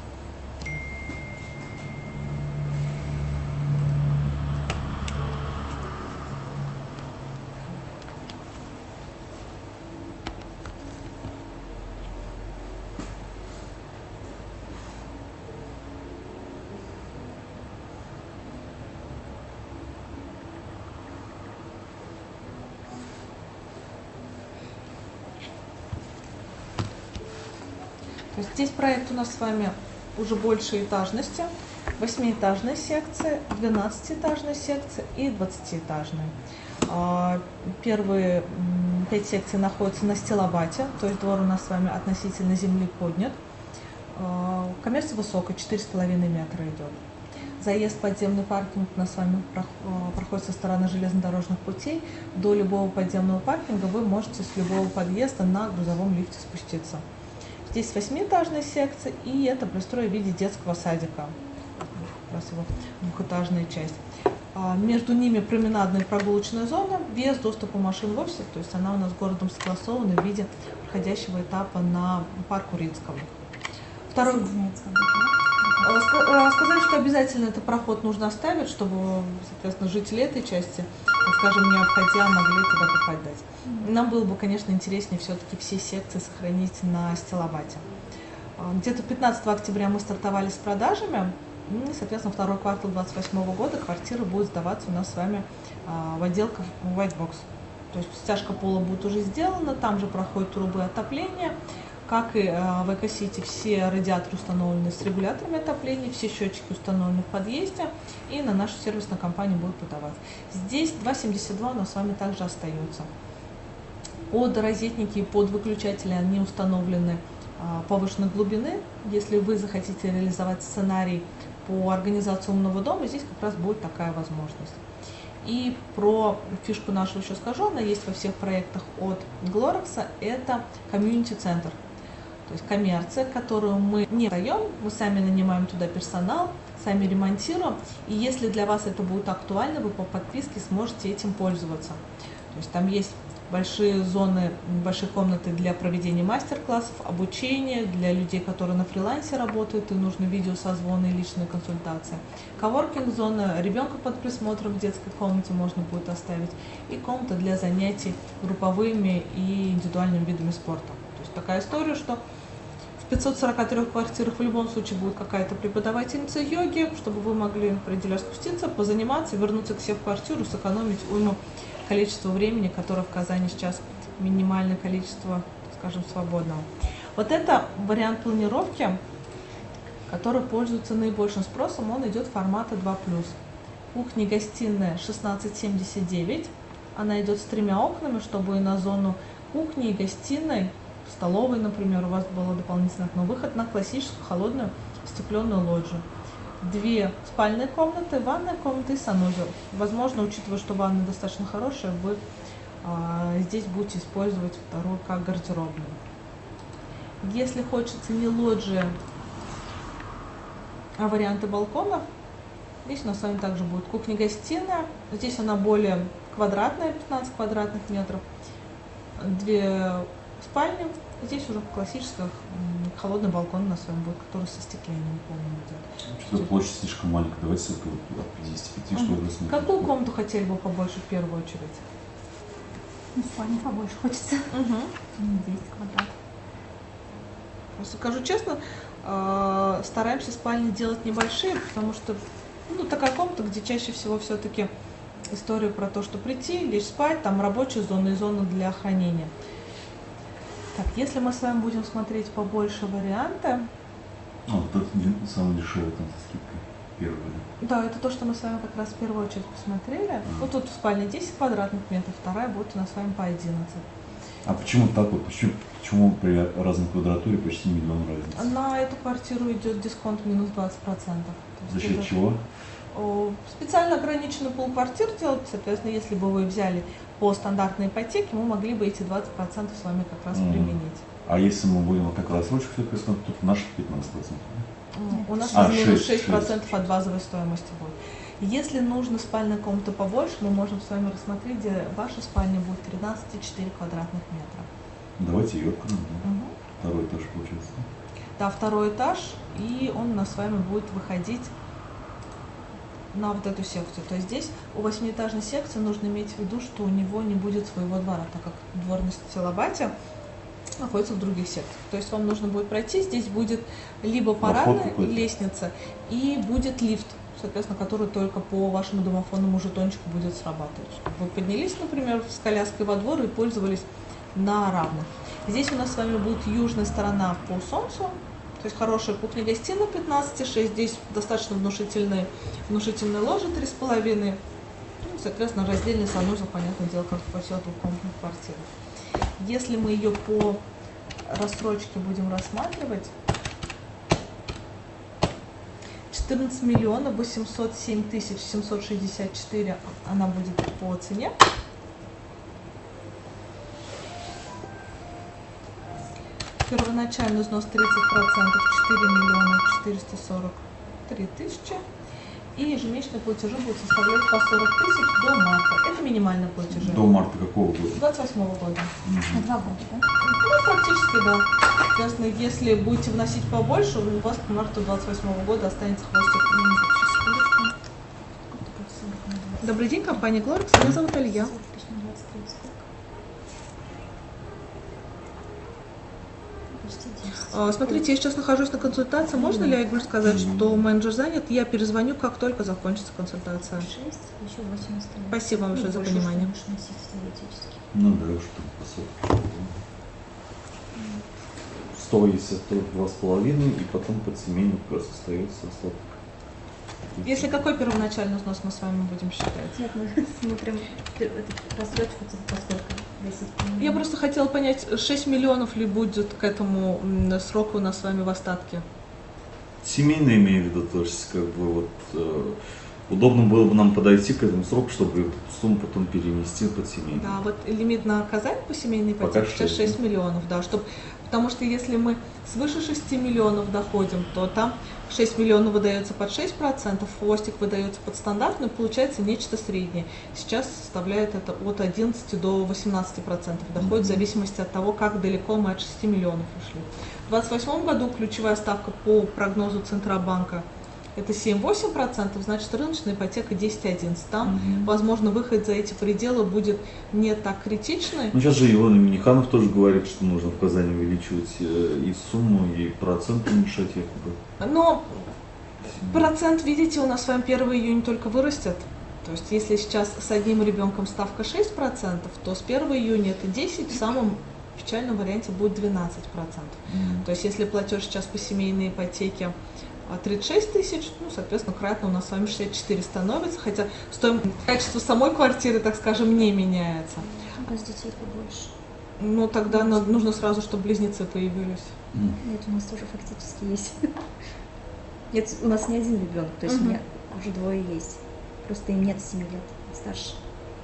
То есть здесь проект у нас с вами уже больше этажности, 8-этажная секция, 12-этажная секция и 20-этажная. Первые 5 секций находятся на стилобате, то есть двор у нас с вами относительно земли поднят. Коммерция высокая, 4,5 метра идет. Заезд в подземный паркинг у нас с вами проходит со стороны железнодорожных путей. До любого подземного паркинга вы можете с любого подъезда на грузовом лифте спуститься. Здесь 8-этажная секция, и это пристрой в виде детского садика. Как раз его двухэтажная часть. Между ними променадная и прогулочная зона без доступа машин в офисе, то есть она у нас с городом согласована в виде проходящего этапа на парку Ринского. Второй... Сказать, что обязательно этот проход нужно оставить, чтобы, соответственно, жители этой части, так скажем, не обходя, могли туда попадать. Нам было бы, конечно, интереснее все-таки все секции сохранить на стилобате. Где-то 15 октября мы стартовали с продажами, и, соответственно, второй квартал 2028 года квартиры будут сдаваться у нас с вами в отделках White Box. То есть стяжка пола будет уже сделана, там же проходят трубы отопления. Как и в Эко-Сити, все радиаторы установлены с регуляторами отопления, все счетчики установлены в подъезде, и на нашу сервисную компанию будут подавать. Здесь 2,72 у нас с вами также остается. Под розетники и под выключатели они установлены повышенной глубины. Если вы захотите реализовать сценарий по организации умного дома, здесь как раз будет такая возможность. И про фишку нашу еще скажу, она есть во всех проектах от Глорекса, это комьюнити-центр. То есть коммерция, которую мы не даем, мы сами нанимаем туда персонал, сами ремонтируем. И если для вас это будет актуально, вы по подписке сможете этим пользоваться. То есть там есть большие зоны, большие комнаты для проведения мастер-классов, обучения, для людей, которые на фрилансе работают, и нужно видеосозвоны и личные консультации. Коворкинг-зона, ребенка под присмотром в детской комнате можно будет оставить, и комната для занятий групповыми и индивидуальными видами спорта. То есть такая история, что в 543 квартирах в любом случае будет какая-то преподавательница йоги, чтобы вы могли определенно спуститься, позаниматься, вернуться к себе в квартиру, сэкономить уйму количество времени, которое в Казани сейчас минимальное количество, скажем, свободного. Вот это вариант планировки, который пользуется наибольшим спросом, он идет формата 2+. Кухня и гостиная 16,79, она идет с 3 окнами, чтобы и на зону кухни и гостиной, столовой, например, у вас было дополнительно окно, выход на классическую холодную стекленную лоджию. 2 спальные комнаты, ванная комната и санузел. Возможно, учитывая, что ванна достаточно хорошая, вы здесь будете использовать вторую как гардеробную. Если хочется не лоджия, а варианты балконов, здесь у нас с вами также будет кухня-гостиная. Здесь она более квадратная, 15 квадратных метров. 2 спальни. Здесь уже классический холодный балкон у нас с вами будет, который со стеклением полным идет. Что-то площадь слишком маленькая. Давайте все-таки от 55, что ли, рассмотрим. Какую комнату хотели бы побольше в первую очередь? Ну, спальни побольше хочется. 10 квадратов. Скажу честно, стараемся спальни делать небольшие, потому что такая комната, где чаще всего все-таки история про то, что прийти, лечь спать, там рабочая зона и зона для хранения. Так, если мы с вами будем смотреть побольше варианты. Вот это самый дешевый там со скидкой. Первый. Да, это то, что мы с вами как раз в первую очередь посмотрели. Вот тут в спальне 10 квадратных метров, вторая будет у нас с вами по 11. А почему так вот? Почему при разной квадратуре почти миллион разницы? На эту квартиру идет дисконт минус 20%. За счет чего? Специально ограниченный пул квартир делать, соответственно, если бы вы взяли по стандартной ипотеке, мы могли бы эти 20% с вами как раз применить. А если мы будем вот так рассрочку, то наших 15%? У нас минус 6% от базовой стоимости будет. Если нужно спальная комната побольше, мы можем с вами рассмотреть, где ваша спальня будет 13,4 квадратных метра. Давайте ее откроем. Да? Второй этаж получается. Да, второй этаж, и он у нас с вами будет выходить на вот эту секцию. То есть здесь у 8-этажной секции нужно иметь в виду, что у него не будет своего двора, так как двор на стилобате находится в других секциях. То есть вам нужно будет пройти, здесь будет либо парадная лестница и будет лифт, соответственно, который только по вашему домофонному жетончику будет срабатывать. Вы поднялись, например, с коляской во двор и пользовались на равных. Здесь у нас с вами будет южная сторона по солнцу, То есть хорошая кухня-гостиная 15,6, здесь достаточно внушительные ложи 3,5. Ну, соответственно, раздельный санузел, понятное дело, как во всех двухкомнатных квартирах. Если мы ее по рассрочке будем рассматривать, 14 миллионов 807 тысяч 764 она будет по цене. Первоначальный взнос 30%, 4 миллиона 443 тысячи. И ежемесячные платежи будут составлять по 40 тысяч до марта. Это минимальные платежи. До марта какого года? 28 года. На 2 года, да? Ну, практически, да. Соответственно, если будете вносить побольше, у вас к марту 28 года останется хвостик. Добрый день, компания Глорикс. Меня зовут Илья. Смотрите, я сейчас нахожусь на консультации. Можно ли, Айгуль, сказать, что менеджер занят? Я перезвоню, как только закончится консультация. 6, еще 80. Спасибо вам большое за понимание. Ну да, что по сути. 100, если то 2,5, и потом под семейный как раз остается остаток. Если какой первоначальный взнос мы с вами будем считать? Нет, мы смотрим рассрочку по сколько? 10 миллионов. Я просто хотела понять, 6 миллионов ли будет к этому сроку у нас с вами в остатке? Семейный, имею в виду, то есть как бы вот удобно было бы нам подойти к этому сроку, чтобы сумму потом перенести под семейный. Да, вот лимит на оказание по семейной Пока ипотеке сейчас 6 миллионов, да, потому что если мы свыше 6 миллионов доходим, то там 6 миллионов выдается под 6%, хвостик выдается под стандартную, получается нечто среднее. Сейчас составляет это от 11 до 18% доходит, в зависимости от того, как далеко мы от 6 миллионов ушли. В 2028 году ключевая ставка по прогнозу Центробанка это 7-8%, значит рыночная ипотека 10-11. Там, возможно, выход за эти пределы будет не так критичный. Ну, сейчас же Илона Миниханов тоже говорит, что нужно в Казани увеличивать и сумму, и процент уменьшать якобы. Но процент, видите, у нас с вами 1 июня только вырастет. То есть, если сейчас с одним ребенком ставка 6%, то с 1 июня это 10%, в самом печальном варианте будет 12%. То есть, если платеж сейчас по семейной ипотеке 36 тысяч, ну, соответственно, кратно у нас с вами 64 становится, хотя качество самой квартиры, так скажем, не меняется. У нас детей побольше. Ну, тогда нужно сразу, чтобы близнецы появились. Нет, у нас тоже фактически есть. Нет, у нас не один ребенок, то есть у меня уже 2 есть. Просто им нет 7 лет, старше.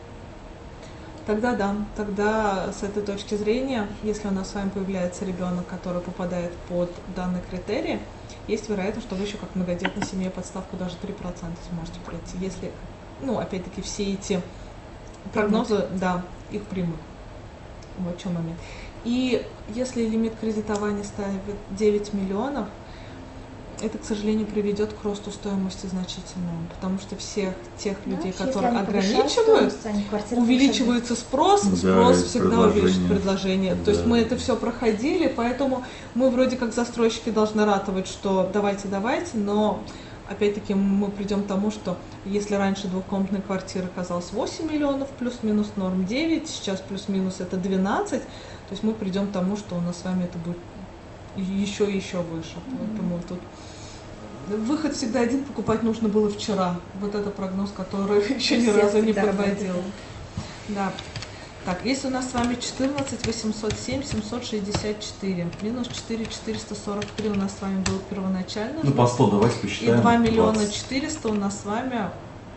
Тогда да, тогда с этой точки зрения, если у нас с вами появляется ребенок, который попадает под данный критерий, есть вероятность, что вы еще как многодетной семье подставку даже 3% сможете пройти, если, ну, опять-таки, все эти прогнозы, да, их примут. Вот в чем момент. И если лимит кредитования ставит 9 миллионов, это, к сожалению, приведет к росту стоимости значительному, потому что всех тех людей, которые ограничивают, увеличивается спрос, спрос всегда увеличит предложение. Да. То есть мы это все проходили, поэтому мы вроде как застройщики должны ратовать, что давайте, но опять-таки мы придем к тому, что если раньше двухкомнатная квартира казалась 8 миллионов, плюс-минус норм 9, сейчас плюс-минус это 12, то есть мы придем к тому, что у нас с вами это будет еще и еще выше. Поэтому тут выход всегда один, покупать нужно было вчера. Вот это прогноз, который еще ни разу не подводил. Да. Так, если у нас с вами 14 807 764, минус 4 443 у нас с вами был первоначально. Ну, по 100 давайте посчитаем. И 2 миллиона 400 у нас с вами.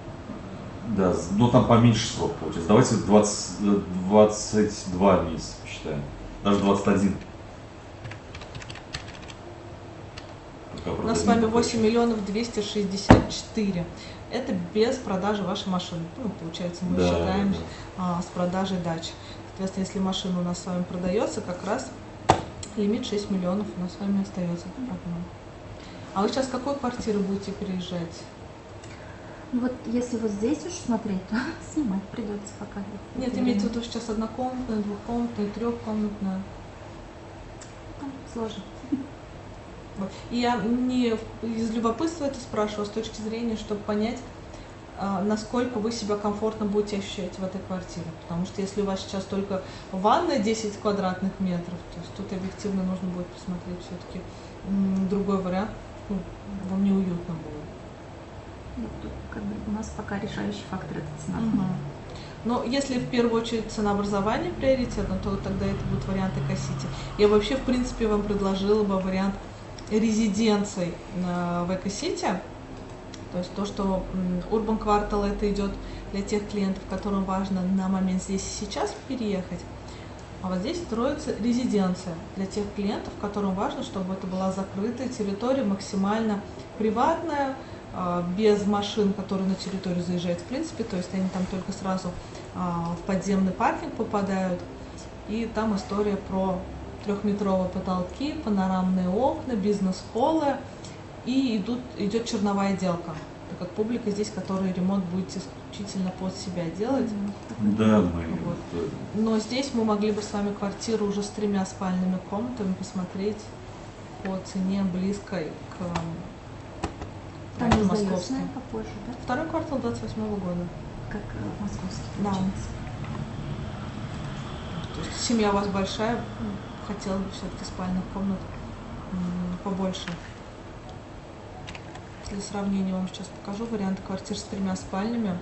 Да, ну там поменьше срок получается. Давайте 22 месяца посчитаем. Даже 21. У нас с вами 8 миллионов 264. Это без продажи вашей машины. Ну, получается, мы считаем с продажей дачи. Соответственно, если машина у нас с вами продается, как раз лимит 6 миллионов у нас с вами остается. А вы сейчас с какой квартиры будете переезжать? Ну вот если вот здесь уж смотреть, то снимать придется пока. Нет, имеется в виду сейчас однокомнатная, двухкомнатная, трехкомнатная. Там сложно. И я не из любопытства это спрашиваю, с точки зрения, чтобы понять, насколько вы себя комфортно будете ощущать в этой квартире. Потому что если у вас сейчас только ванная 10 квадратных метров, то есть тут объективно нужно будет посмотреть все-таки другой вариант, ну, вам неуютно будет. Ну, тут как бы у нас пока решающий фактор — это цена. Но если в первую очередь ценообразование приоритетно, то тогда это будет вариант Эко-Сити. Я вообще, в принципе, вам предложила бы вариант резиденций в Эко-Сити. То есть то, что Urban Квартал, это идет для тех клиентов, которым важно на момент здесь и сейчас переехать. А вот здесь строится резиденция для тех клиентов, которым важно, чтобы это была закрытая территория, максимально приватная, без машин, которые на территорию заезжают в принципе. То есть они там только сразу в подземный паркинг попадают. И там история про 3-метровые потолки, панорамные окна, бизнес-холлы. И идет черновая отделка. Так как публика здесь, которая ремонт будет исключительно под себя делать. Да, мы Вот. Но здесь мы могли бы с вами квартиру уже с 3 спальными комнатами посмотреть по цене близкой к Там не сдается, московской. наверное, попозже, да? Второй квартал 28-го года. Как московский, Да. получается. То есть семья у вас большая, хотела бы все-таки спальных комнат побольше. Для сравнения вам сейчас покажу варианты квартир с 3 спальнями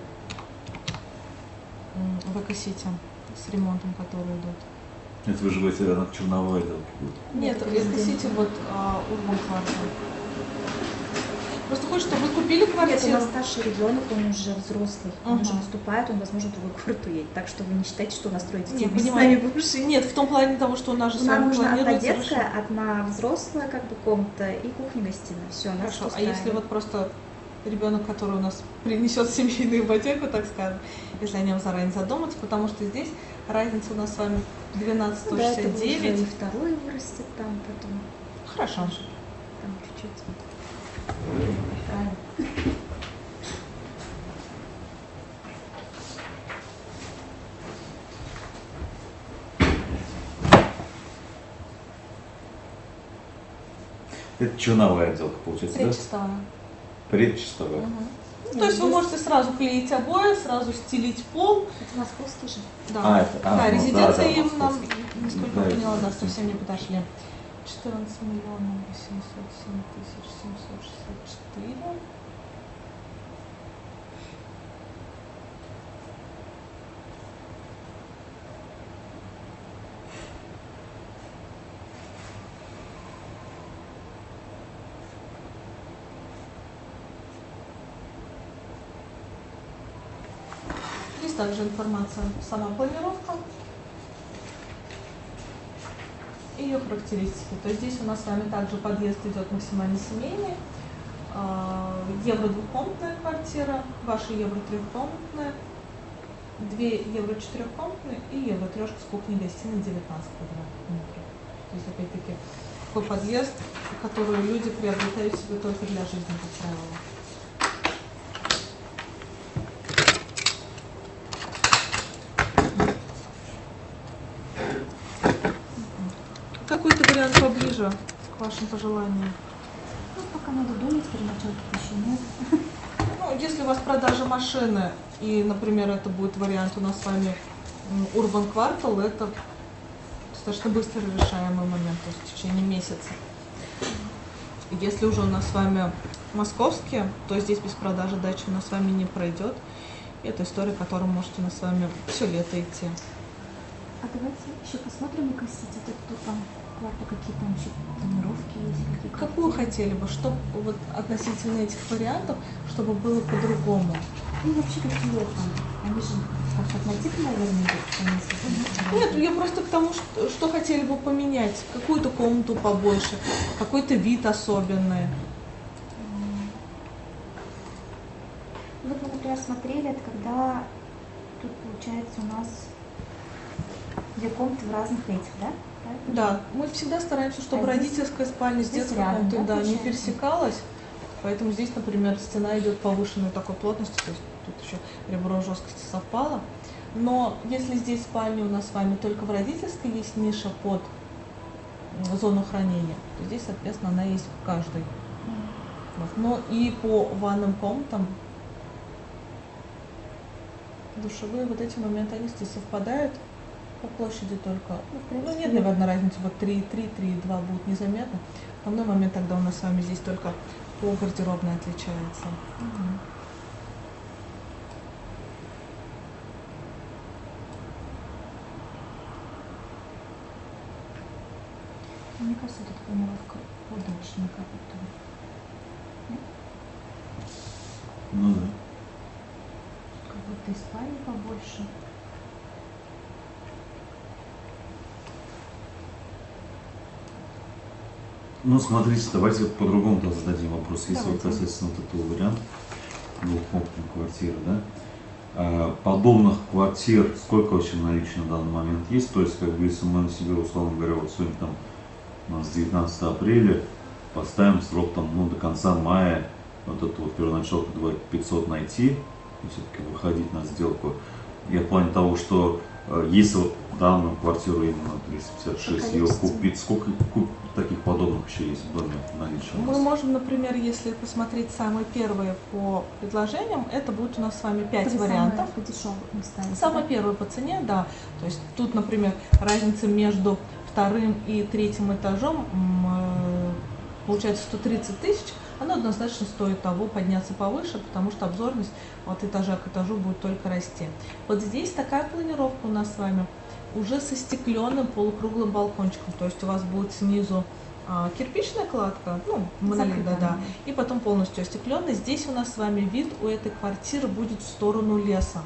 в Эко-Сити с ремонтом, которые идут. Это вы живете на черновой отделке будет? Нет, это в Эко-Сити вот Urban Квартал. Просто хочешь, чтобы вы купили Нет, у квартиру. нас старший ребенок, он уже взрослый, он уже Ага. поступает, он, возможно, в другой город уедет. Так что вы не считайте, что у нас трое детей Не, вместе с понимаю. нами будем жить. Нет, в том плане того, что у нас же с Нам вами нужна одна планируется детская, решение. одна взрослая как бы комната и кухня-гостиная. Все, нас Хорошо, а устраивает. если вот просто ребенок, который у нас принесет семейную ипотеку, так скажем, если о нем заранее задуматься, потому что здесь разница у нас с вами Ну да, это уже 12,169. и второй вырастет там потом, Хорошо. там чуть-чуть. Правильно. Это черновая отделка, получается, да? Предчистовая. Предчистовая. Ну, то есть вы можете сразу клеить обои, сразу стелить пол. Это московский же. Да, А, это- да, ну, резиденция да, им нам, московский. насколько Да, я это поняла, да, московский. совсем не подошли. 14 миллионов 807 тысяч 764. Здесь также информация, сама планировка и ее характеристики. То есть здесь у нас с вами также подъезд идет максимально семейный. Евро двухкомнатная квартира, ваша евро трехкомнатная, 2 евро четырехкомнатные и евро трешка с кухней-гостиной 19 квадратных метров. То есть опять-таки такой подъезд, который люди приобретают себе только для жизни, как правило. Какой-то вариант поближе к вашим пожеланиям. Ну, пока надо думать, переначать еще нет. Ну, если у вас продажа машины, и, например, это будет вариант у нас с вами Urban Квартал, это достаточно быстро решаемый момент, то есть в течение месяца. Если уже у нас с вами московские, то здесь без продажи дачи у нас с вами не пройдет. Это история, которую можете у нас с вами все лето идти. А давайте еще посмотрим Эко-Сити, тут там квартал, какие там еще тонировки есть, какие Какую квартиры. хотели бы, чтобы вот относительно этих вариантов, чтобы было по-другому? Ну, вообще какие там, они же как однотипные, наверное, идут. Нет, я просто к тому, что хотели бы поменять. Какую-то комнату побольше, какой-то вид особенный. Вот мы, например, смотрели, это когда тут получается у нас 2 комнаты в разных этих, да? Правильно? Да, мы всегда стараемся, чтобы А здесь- родительская спальня с здесь детской рядом, комнатой да, не получается? пересекалась. Поэтому здесь, например, стена идет повышенной такой плотности, то есть тут еще ребро жесткости совпало. Но если здесь спальня у нас с вами только в родительской есть ниша под зону хранения, то здесь, соответственно, она есть в каждой. Вот. Но и по ванным комнатам душевые вот эти моменты, они здесь совпадают. По площади только. Ну, в Ну, принципе, нет, наверное, разницы. Вот 3,2 будет незаметно. Основной момент тогда у нас с вами здесь только по гардеробной отличается. Мгм. Мне кажется, эта планировка удачнее как будто бы. Ну да. Как будто и спальни побольше. Ну, смотрите, давайте по-другому зададим вопрос. Если вот Давайте. касательно вот этого варианта двухкомнатной квартиры, да? Подобных квартир сколько вообще в наличии на данный момент есть? То есть, как бы, если мы на себе, условно говоря, вот сегодня там у нас 19 апреля, поставим срок там, ну, до конца мая, вот эту вот первоначалку 2500 найти, и все-таки выходить на сделку. Я в плане того, что если вот данную квартиру именно 356 ее количество. купить, сколько таких подобных еще есть в доме в наличии? у Мы нас? можем, например, если посмотреть самые первые по предложениям, это будет у нас с вами 5 вариантов. По дешевым ставим. Самый первый по цене, да. То есть тут, например, разница между вторым и третьим этажом получается 130 тысяч. Оно однозначно стоит того подняться повыше, потому что обзорность от этажа к этажу будет только расти. Вот здесь такая планировка у нас с вами уже со стекленным полукруглым балкончиком. То есть у вас будет снизу кирпичная кладка, ну, монолит, да, и потом полностью остекленный. Здесь у нас с вами вид у этой квартиры будет в сторону леса.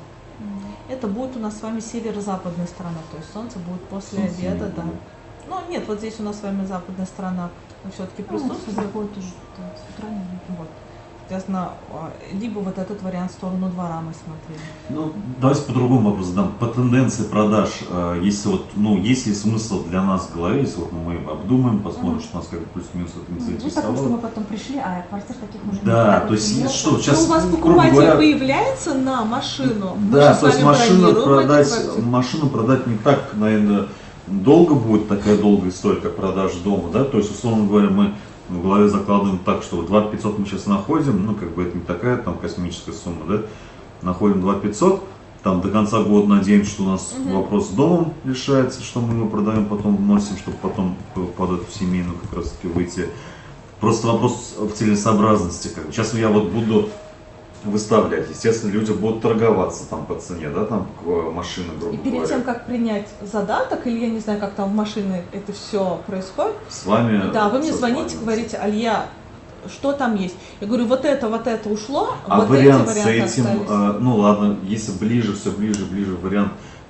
Это будет у нас с вами северо-западная сторона, то есть солнце будет после Солнце обеда, не да. будет. Ну, нет, вот здесь у нас с вами западная сторона все-таки присутствует. Заходит уже с утра. Вот. Соответственно, либо вот этот вариант в сторону двора мы смотрели. Ну, давайте по-другому вопрос задам. По тенденции продаж, если вот, ну, есть ли смысл для нас в голове, если вот мы обдумаем, посмотрим, что нас как бы плюс-минус это не Ну, потому что заинтересовало. мы потом пришли, а квартир таких уже Да, нет. то есть Нет. что сейчас, Но у вас грубо покупатель говоря, появляется на машину. Мы да, же с то есть вами бронируем эту квартиру. машину продать не так, наверное, долго будет, такая долгая история, как продажа дома, да, то есть, условно говоря, мы в голове закладываем так, что 2500 мы сейчас находим, ну, как бы это не такая там космическая сумма, да, находим 2500, там до конца года надеемся, что у нас вопрос с домом решается, что мы его продаем, потом вносим, чтобы потом под эту семейную как раз таки выйти. Просто вопрос в целесообразности, как бы. Сейчас я вот буду выставлять, естественно, люди будут торговаться там по цене, да, там машины, грубо И перед говоря. тем, как принять задаток, или я не знаю, как там в машине это все происходит, С вами да, вы мне звоните, созваниваться. говорите: Алья, что там есть? Я говорю, вот это ушло, А вот вариант эти с варианты этим, остались. ну ладно, если ближе, все ближе, вариант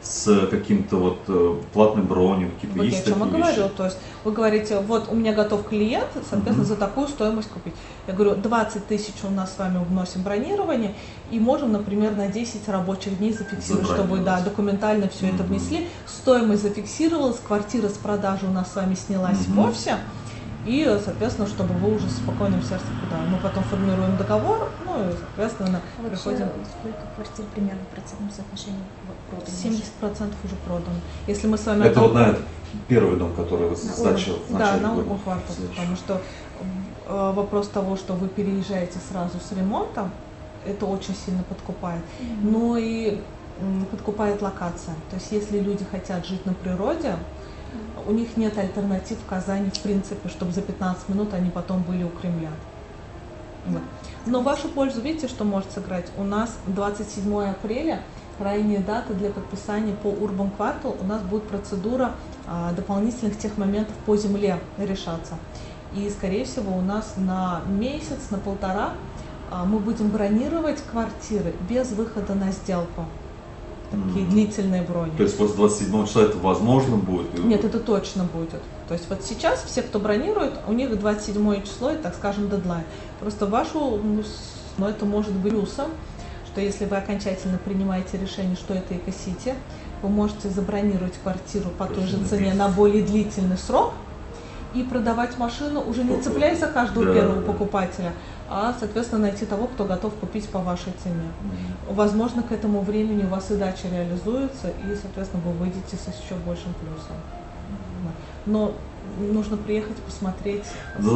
с каким-то вот платной бронью, какие-то Вот я есть о чем и такие вещи? говорю. То есть вы говорите, вот у меня готов клиент, соответственно, за такую стоимость купить. Я говорю, 20 тысяч у нас с вами вносим бронирование и можем, например, на 10 рабочих дней зафиксировать, чтобы, да, документально все это внесли. Стоимость зафиксировалась, квартира с продажи у нас с вами снялась вовсе. И, соответственно, чтобы вы уже с спокойным сердцем куда. Мы потом формируем договор, ну и, соответственно, А вообще, приходим. сколько квартир примерно в процентном соотношении продано? 70% уже продано. Если мы с вами Это вот на этот первый дом, который вы сдача в да, начале на года. квартал, Следующий. потому что вопрос того, что вы переезжаете сразу с ремонтом, это очень сильно подкупает. Но и подкупает локация. То есть если люди хотят жить на природе, у них нет альтернатив в Казани, в принципе, чтобы за 15 минут они потом были у Кремля. Вот. Но в вашу пользу, видите, что может сыграть? У нас 27 апреля, крайняя дата для подписания по Urban Quartal. У нас будет процедура дополнительных тех моментов по земле решаться. И, скорее всего, у нас на месяц, на полтора мы будем бронировать квартиры без выхода на сделку. Такие длительные брони. То есть после 27 числа это возможно будет? Нет, это точно будет. То есть вот сейчас все, кто бронирует, у них 27 число, это, так скажем, дедлайн. Просто вашу, но это может быть плюсом, что если вы окончательно принимаете решение, что это Эко-Сити, вы можете забронировать квартиру по той же цене на более длительный срок и продавать машину, уже не цепляясь за каждого первого покупателя, а, соответственно, найти того, кто готов купить по вашей цене. Возможно, к этому времени у вас и дача реализуется, и, соответственно, вы выйдете с еще большим плюсом. Но нужно приехать, посмотреть.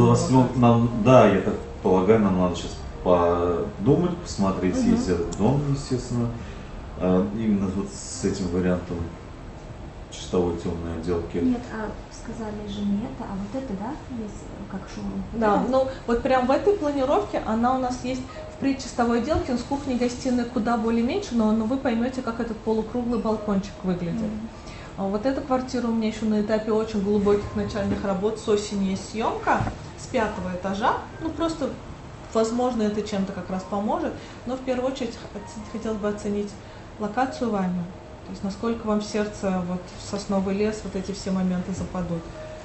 Да, я так полагаю, нам надо сейчас подумать, посмотреть, съездить этот дом, естественно, именно вот с этим вариантом. чистовой темной отделки. Нет, а сказали же не это, а вот это, да, есть как шоурум? Да, ну вот прям в этой планировке она у нас есть в предчистовой отделке, он с кухней-гостиной куда более меньше, но вы поймете, как этот полукруглый балкончик выглядит. А вот эта квартира у меня еще на этапе очень глубоких начальных работ, с осени есть съемка с 5-го этажа, ну просто, возможно, это чем-то как раз поможет, но в первую очередь хотелось бы оценить локацию вами, то есть насколько вам в сердце вот сосновый лес, вот эти все моменты западут.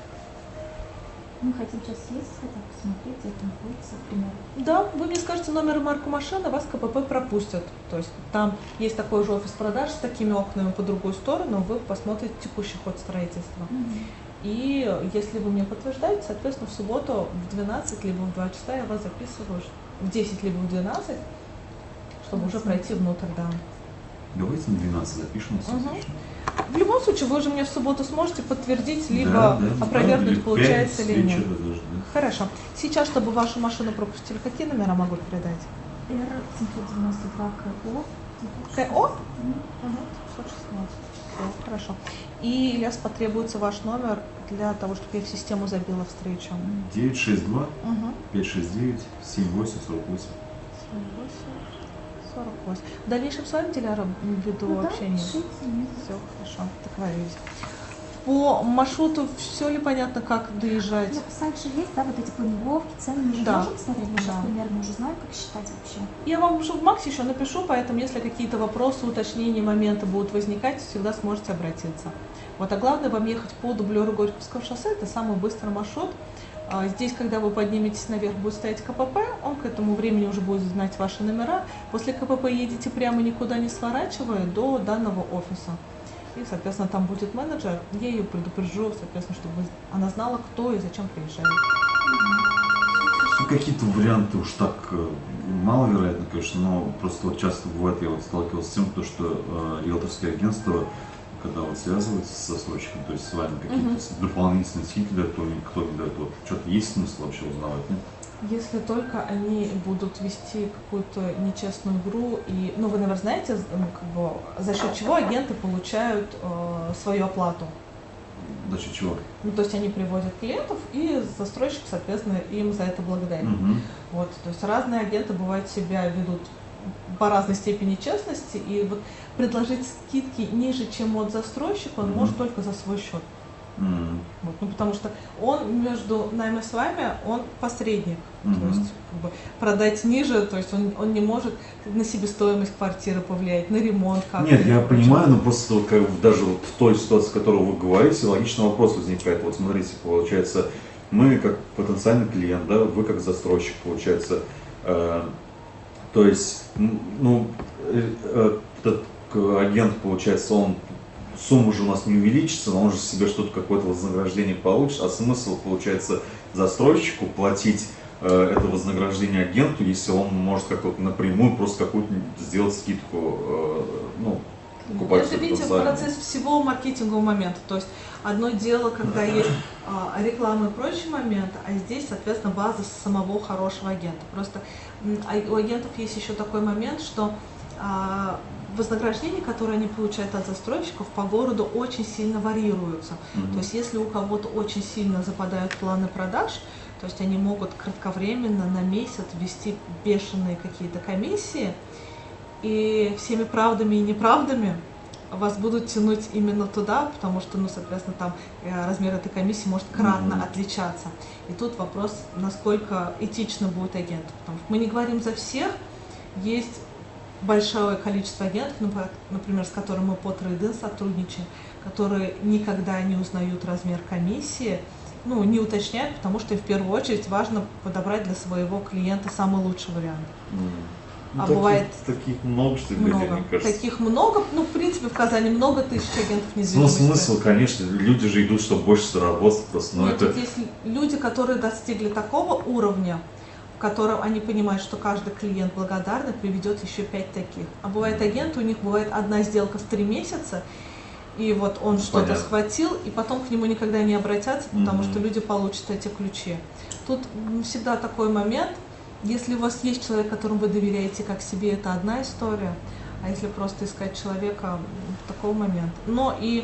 Мы хотим сейчас съездить, хотя бы посмотреть, где это находится, например. Да, вы мне скажете номер и марку машины, вас КПП пропустят. То есть там есть такой же офис продаж с такими окнами по другую сторону, вы посмотрите текущий ход строительства. И если вы мне подтверждаете, соответственно, в субботу в 12 либо в 2 часа я вас записываю, в 10 либо в 12, чтобы уже пройти внутрь, да. Давайте на 12 запишем. В любом случае, вы же мне в субботу сможете подтвердить, либо опровергнуть, получается или нет. Хорошо. Сейчас, чтобы вашу машину пропустили, какие номера могу передать? Р-792 КО. КО? 116. Хорошо. И, Ильяс, потребуется ваш номер для того, чтобы я в систему забила встречу. 962 569 7848. 48. В дальнейшем с вами Диляра веду общение? Все, хорошо, договорились. По маршруту все ли понятно, как доезжать? Ну, сайт же есть, да, вот эти планировки, цены, мы же можем смотреть, мы сейчас Да. примерно уже знаем, как считать вообще. Я вам уже в Максе еще напишу, поэтому если какие-то вопросы, уточнения, моменты будут возникать, всегда сможете обратиться. Вот, а главное, вам ехать по дублеру Горьковского шоссе, это самый быстрый маршрут. Здесь, когда вы подниметесь наверх, будет стоять КПП, он к этому времени уже будет знать ваши номера. После КПП едете прямо, никуда не сворачивая, до данного офиса. И, соответственно, там будет менеджер, я ее предупрежу, соответственно, чтобы она знала, кто и зачем приезжает. Ну, какие-то варианты уж так маловероятно, конечно, но просто вот часто бывает, я вот сталкивался с тем, что риэлторские агентства, когда вот связываются с застройщиком, то есть с вами какие-то дополнительные скидки дают, кто не дает, вот что-то есть смысл вообще узнавать, нет? Если только они будут вести какую-то нечестную игру, и, ну, вы, наверное, знаете, как бы, за счет чего агенты получают свою оплату. За счет чего? Ну, то есть они приводят клиентов, и застройщик, соответственно, им за это благодарит. Вот, то есть разные агенты, бывают, себя ведут по разной степени честности, и вот предложить скидки ниже, чем от застройщика, он может только за свой счет. Вот, ну, потому что он между нами с вами, он посредник, то есть как бы, продать ниже, то есть он не может на себестоимость квартиры повлиять, на ремонт как-то. Нет, я понимаю, но просто вот, как бы, даже вот в той ситуации, о которой вы говорите, логичный вопрос возникает. Вот смотрите, получается, мы как потенциальный клиент, да, вы как застройщик, получается, то есть, ну, этот агент, получается, он сумма же у нас не увеличится, но он же себе что-то, какое-то вознаграждение получит, а смысл, получается, застройщику платить это вознаграждение агенту, если он может как-то напрямую просто какую-то сделать скидку, ну, это, видите, процесс всего маркетингового момента, то есть одно дело, когда есть реклама и прочие моменты, а здесь, соответственно, база самого хорошего агента. Просто у агентов есть еще такой момент, что вознаграждения, которые они получают от застройщиков, по городу очень сильно варьируются. То есть если у кого-то очень сильно западают планы продаж, то есть они могут кратковременно на месяц ввести бешеные какие-то комиссии, и всеми правдами и неправдами вас будут тянуть именно туда, потому что, ну, соответственно, там размер этой комиссии может кратно отличаться. И тут вопрос, насколько этично будет агент. Потому что мы не говорим за всех, есть большое количество агентов, например, с которыми мы по трейд-ин сотрудничаем, которые никогда не узнают размер комиссии, ну, не уточняют, потому что в первую очередь важно подобрать для своего клиента самый лучший вариант. Ну, бывает таких много, что ли, людей, мне кажется. Таких много, ну, в принципе, в Казани много тысяч агентов недвижимости. Ну, смысл, конечно, люди же идут, чтобы больше заработать просто. Но это... Есть люди, которые достигли такого уровня, в котором они понимают, что каждый клиент благодарный приведет еще 5 таких. А бывает агент, у них бывает одна сделка в 3 месяца, и вот он что-то схватил, и потом к нему никогда не обратятся, потому что люди получат эти ключи. Тут всегда такой момент. Если у вас есть человек, которому вы доверяете как себе, это одна история, а если просто искать человека, такой момент. Но и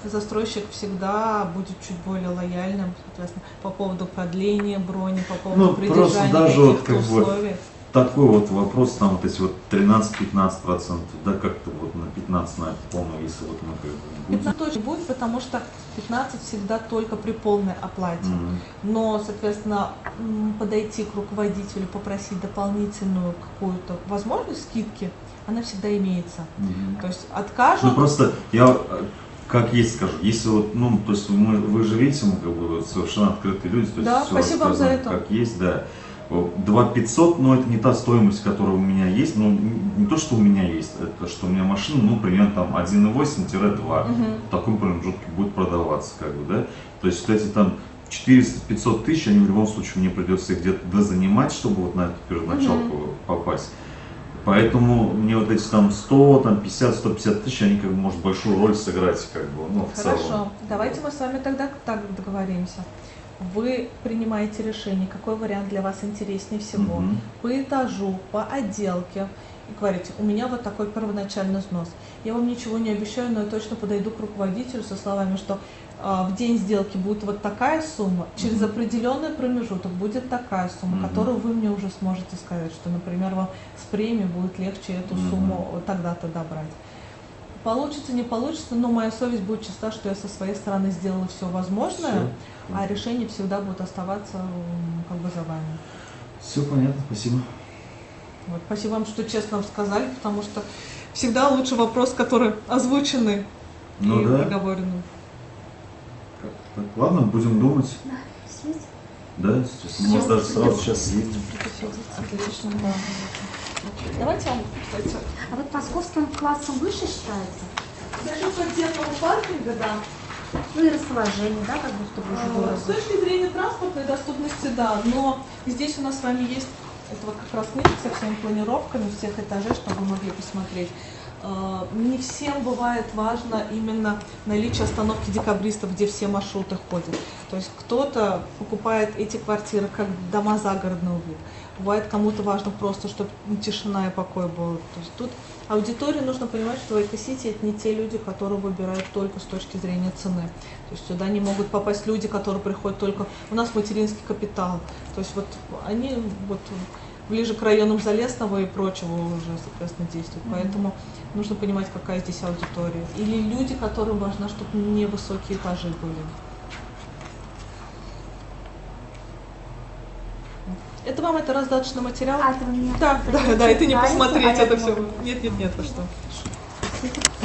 застройщик всегда будет чуть более лояльным, соответственно, по поводу продления брони, по поводу Ну, просто придержания даже вот каких-то как бы условий. такой вот вопрос, там вот эти вот 13-15%, да, как-то вот на 15 на полную, если вот мы как бы будем. 15 точно будет, потому что 15 всегда только при полной оплате. Но, соответственно, подойти к руководителю, попросить дополнительную какую-то возможность скидки, она всегда имеется. То есть откажут. Ну просто я как есть скажу, если вот, ну, то есть вы же видите, мы как бы совершенно открытые люди, то есть Да, все спасибо вам за рассказано, это. как есть, да. 2500, но это не та стоимость, которая у меня есть, ну, не то, что у меня есть, это что у меня машина, ну, примерно там 1,8-2, в таком промежутке будет продаваться, как бы, да. То есть вот эти там 400-500 тысяч, они в любом случае мне придется их где-то дозанимать, чтобы вот на эту первоначалку попасть. Поэтому мне вот эти там 100, там 50, 150 тысяч, они как бы может большую роль сыграть, как бы, ну, в целом. Хорошо, давайте мы с вами тогда так договоримся. Вы принимаете решение, какой вариант для вас интереснее всего, по этажу, по отделке, и говорите, у меня вот такой первоначальный взнос. Я вам ничего не обещаю, но я точно подойду к руководителю со словами, что в день сделки будет вот такая сумма, через определенный промежуток будет такая сумма, которую вы мне уже сможете сказать, что, например, вам с премией будет легче эту сумму тогда-то добрать. Получится, не получится, но моя совесть будет чиста, что я со своей стороны сделала все возможное, а решение всегда будет оставаться как бы за вами. Все понятно, спасибо. Вот, спасибо вам, что честно сказали, потому что всегда лучше вопрос, который озвученный и проговоренный. Так, ладно, будем думать. Да, съездим. Да, может даже сразу сейчас съездим. Отлично, да. Давайте я вам, кстати, А вот московским классом выше считается? за счет подземного паркинга, да. Ну и расположение, да, как будто бы уже С дорого. точки зрения транспортной доступности, да, но здесь у нас с вами есть этого как раз книга со всеми планировками всех этажей, чтобы вы могли посмотреть. Не всем бывает важно именно наличие остановки декабристов, где все маршруты ходят. То есть кто-то покупает эти квартиры как дома загородного вида. Бывает, кому-то важно просто, чтобы тишина и покой был. То есть тут аудиторию нужно понимать, что в Экосити это не те люди, которые выбирают только с точки зрения цены. То есть сюда не могут попасть люди, которые приходят только... У нас материнский капитал. То есть вот они вот ближе к районам Залесного и прочего уже, соответственно, действуют. Поэтому нужно понимать, какая здесь аудитория. Или люди, которым важно, чтобы невысокие этажи были. Это вам это раздаточный материал? А, это у меня. Да, и ты не нравится, посмотреть а я это думала, все. Нет, вы что.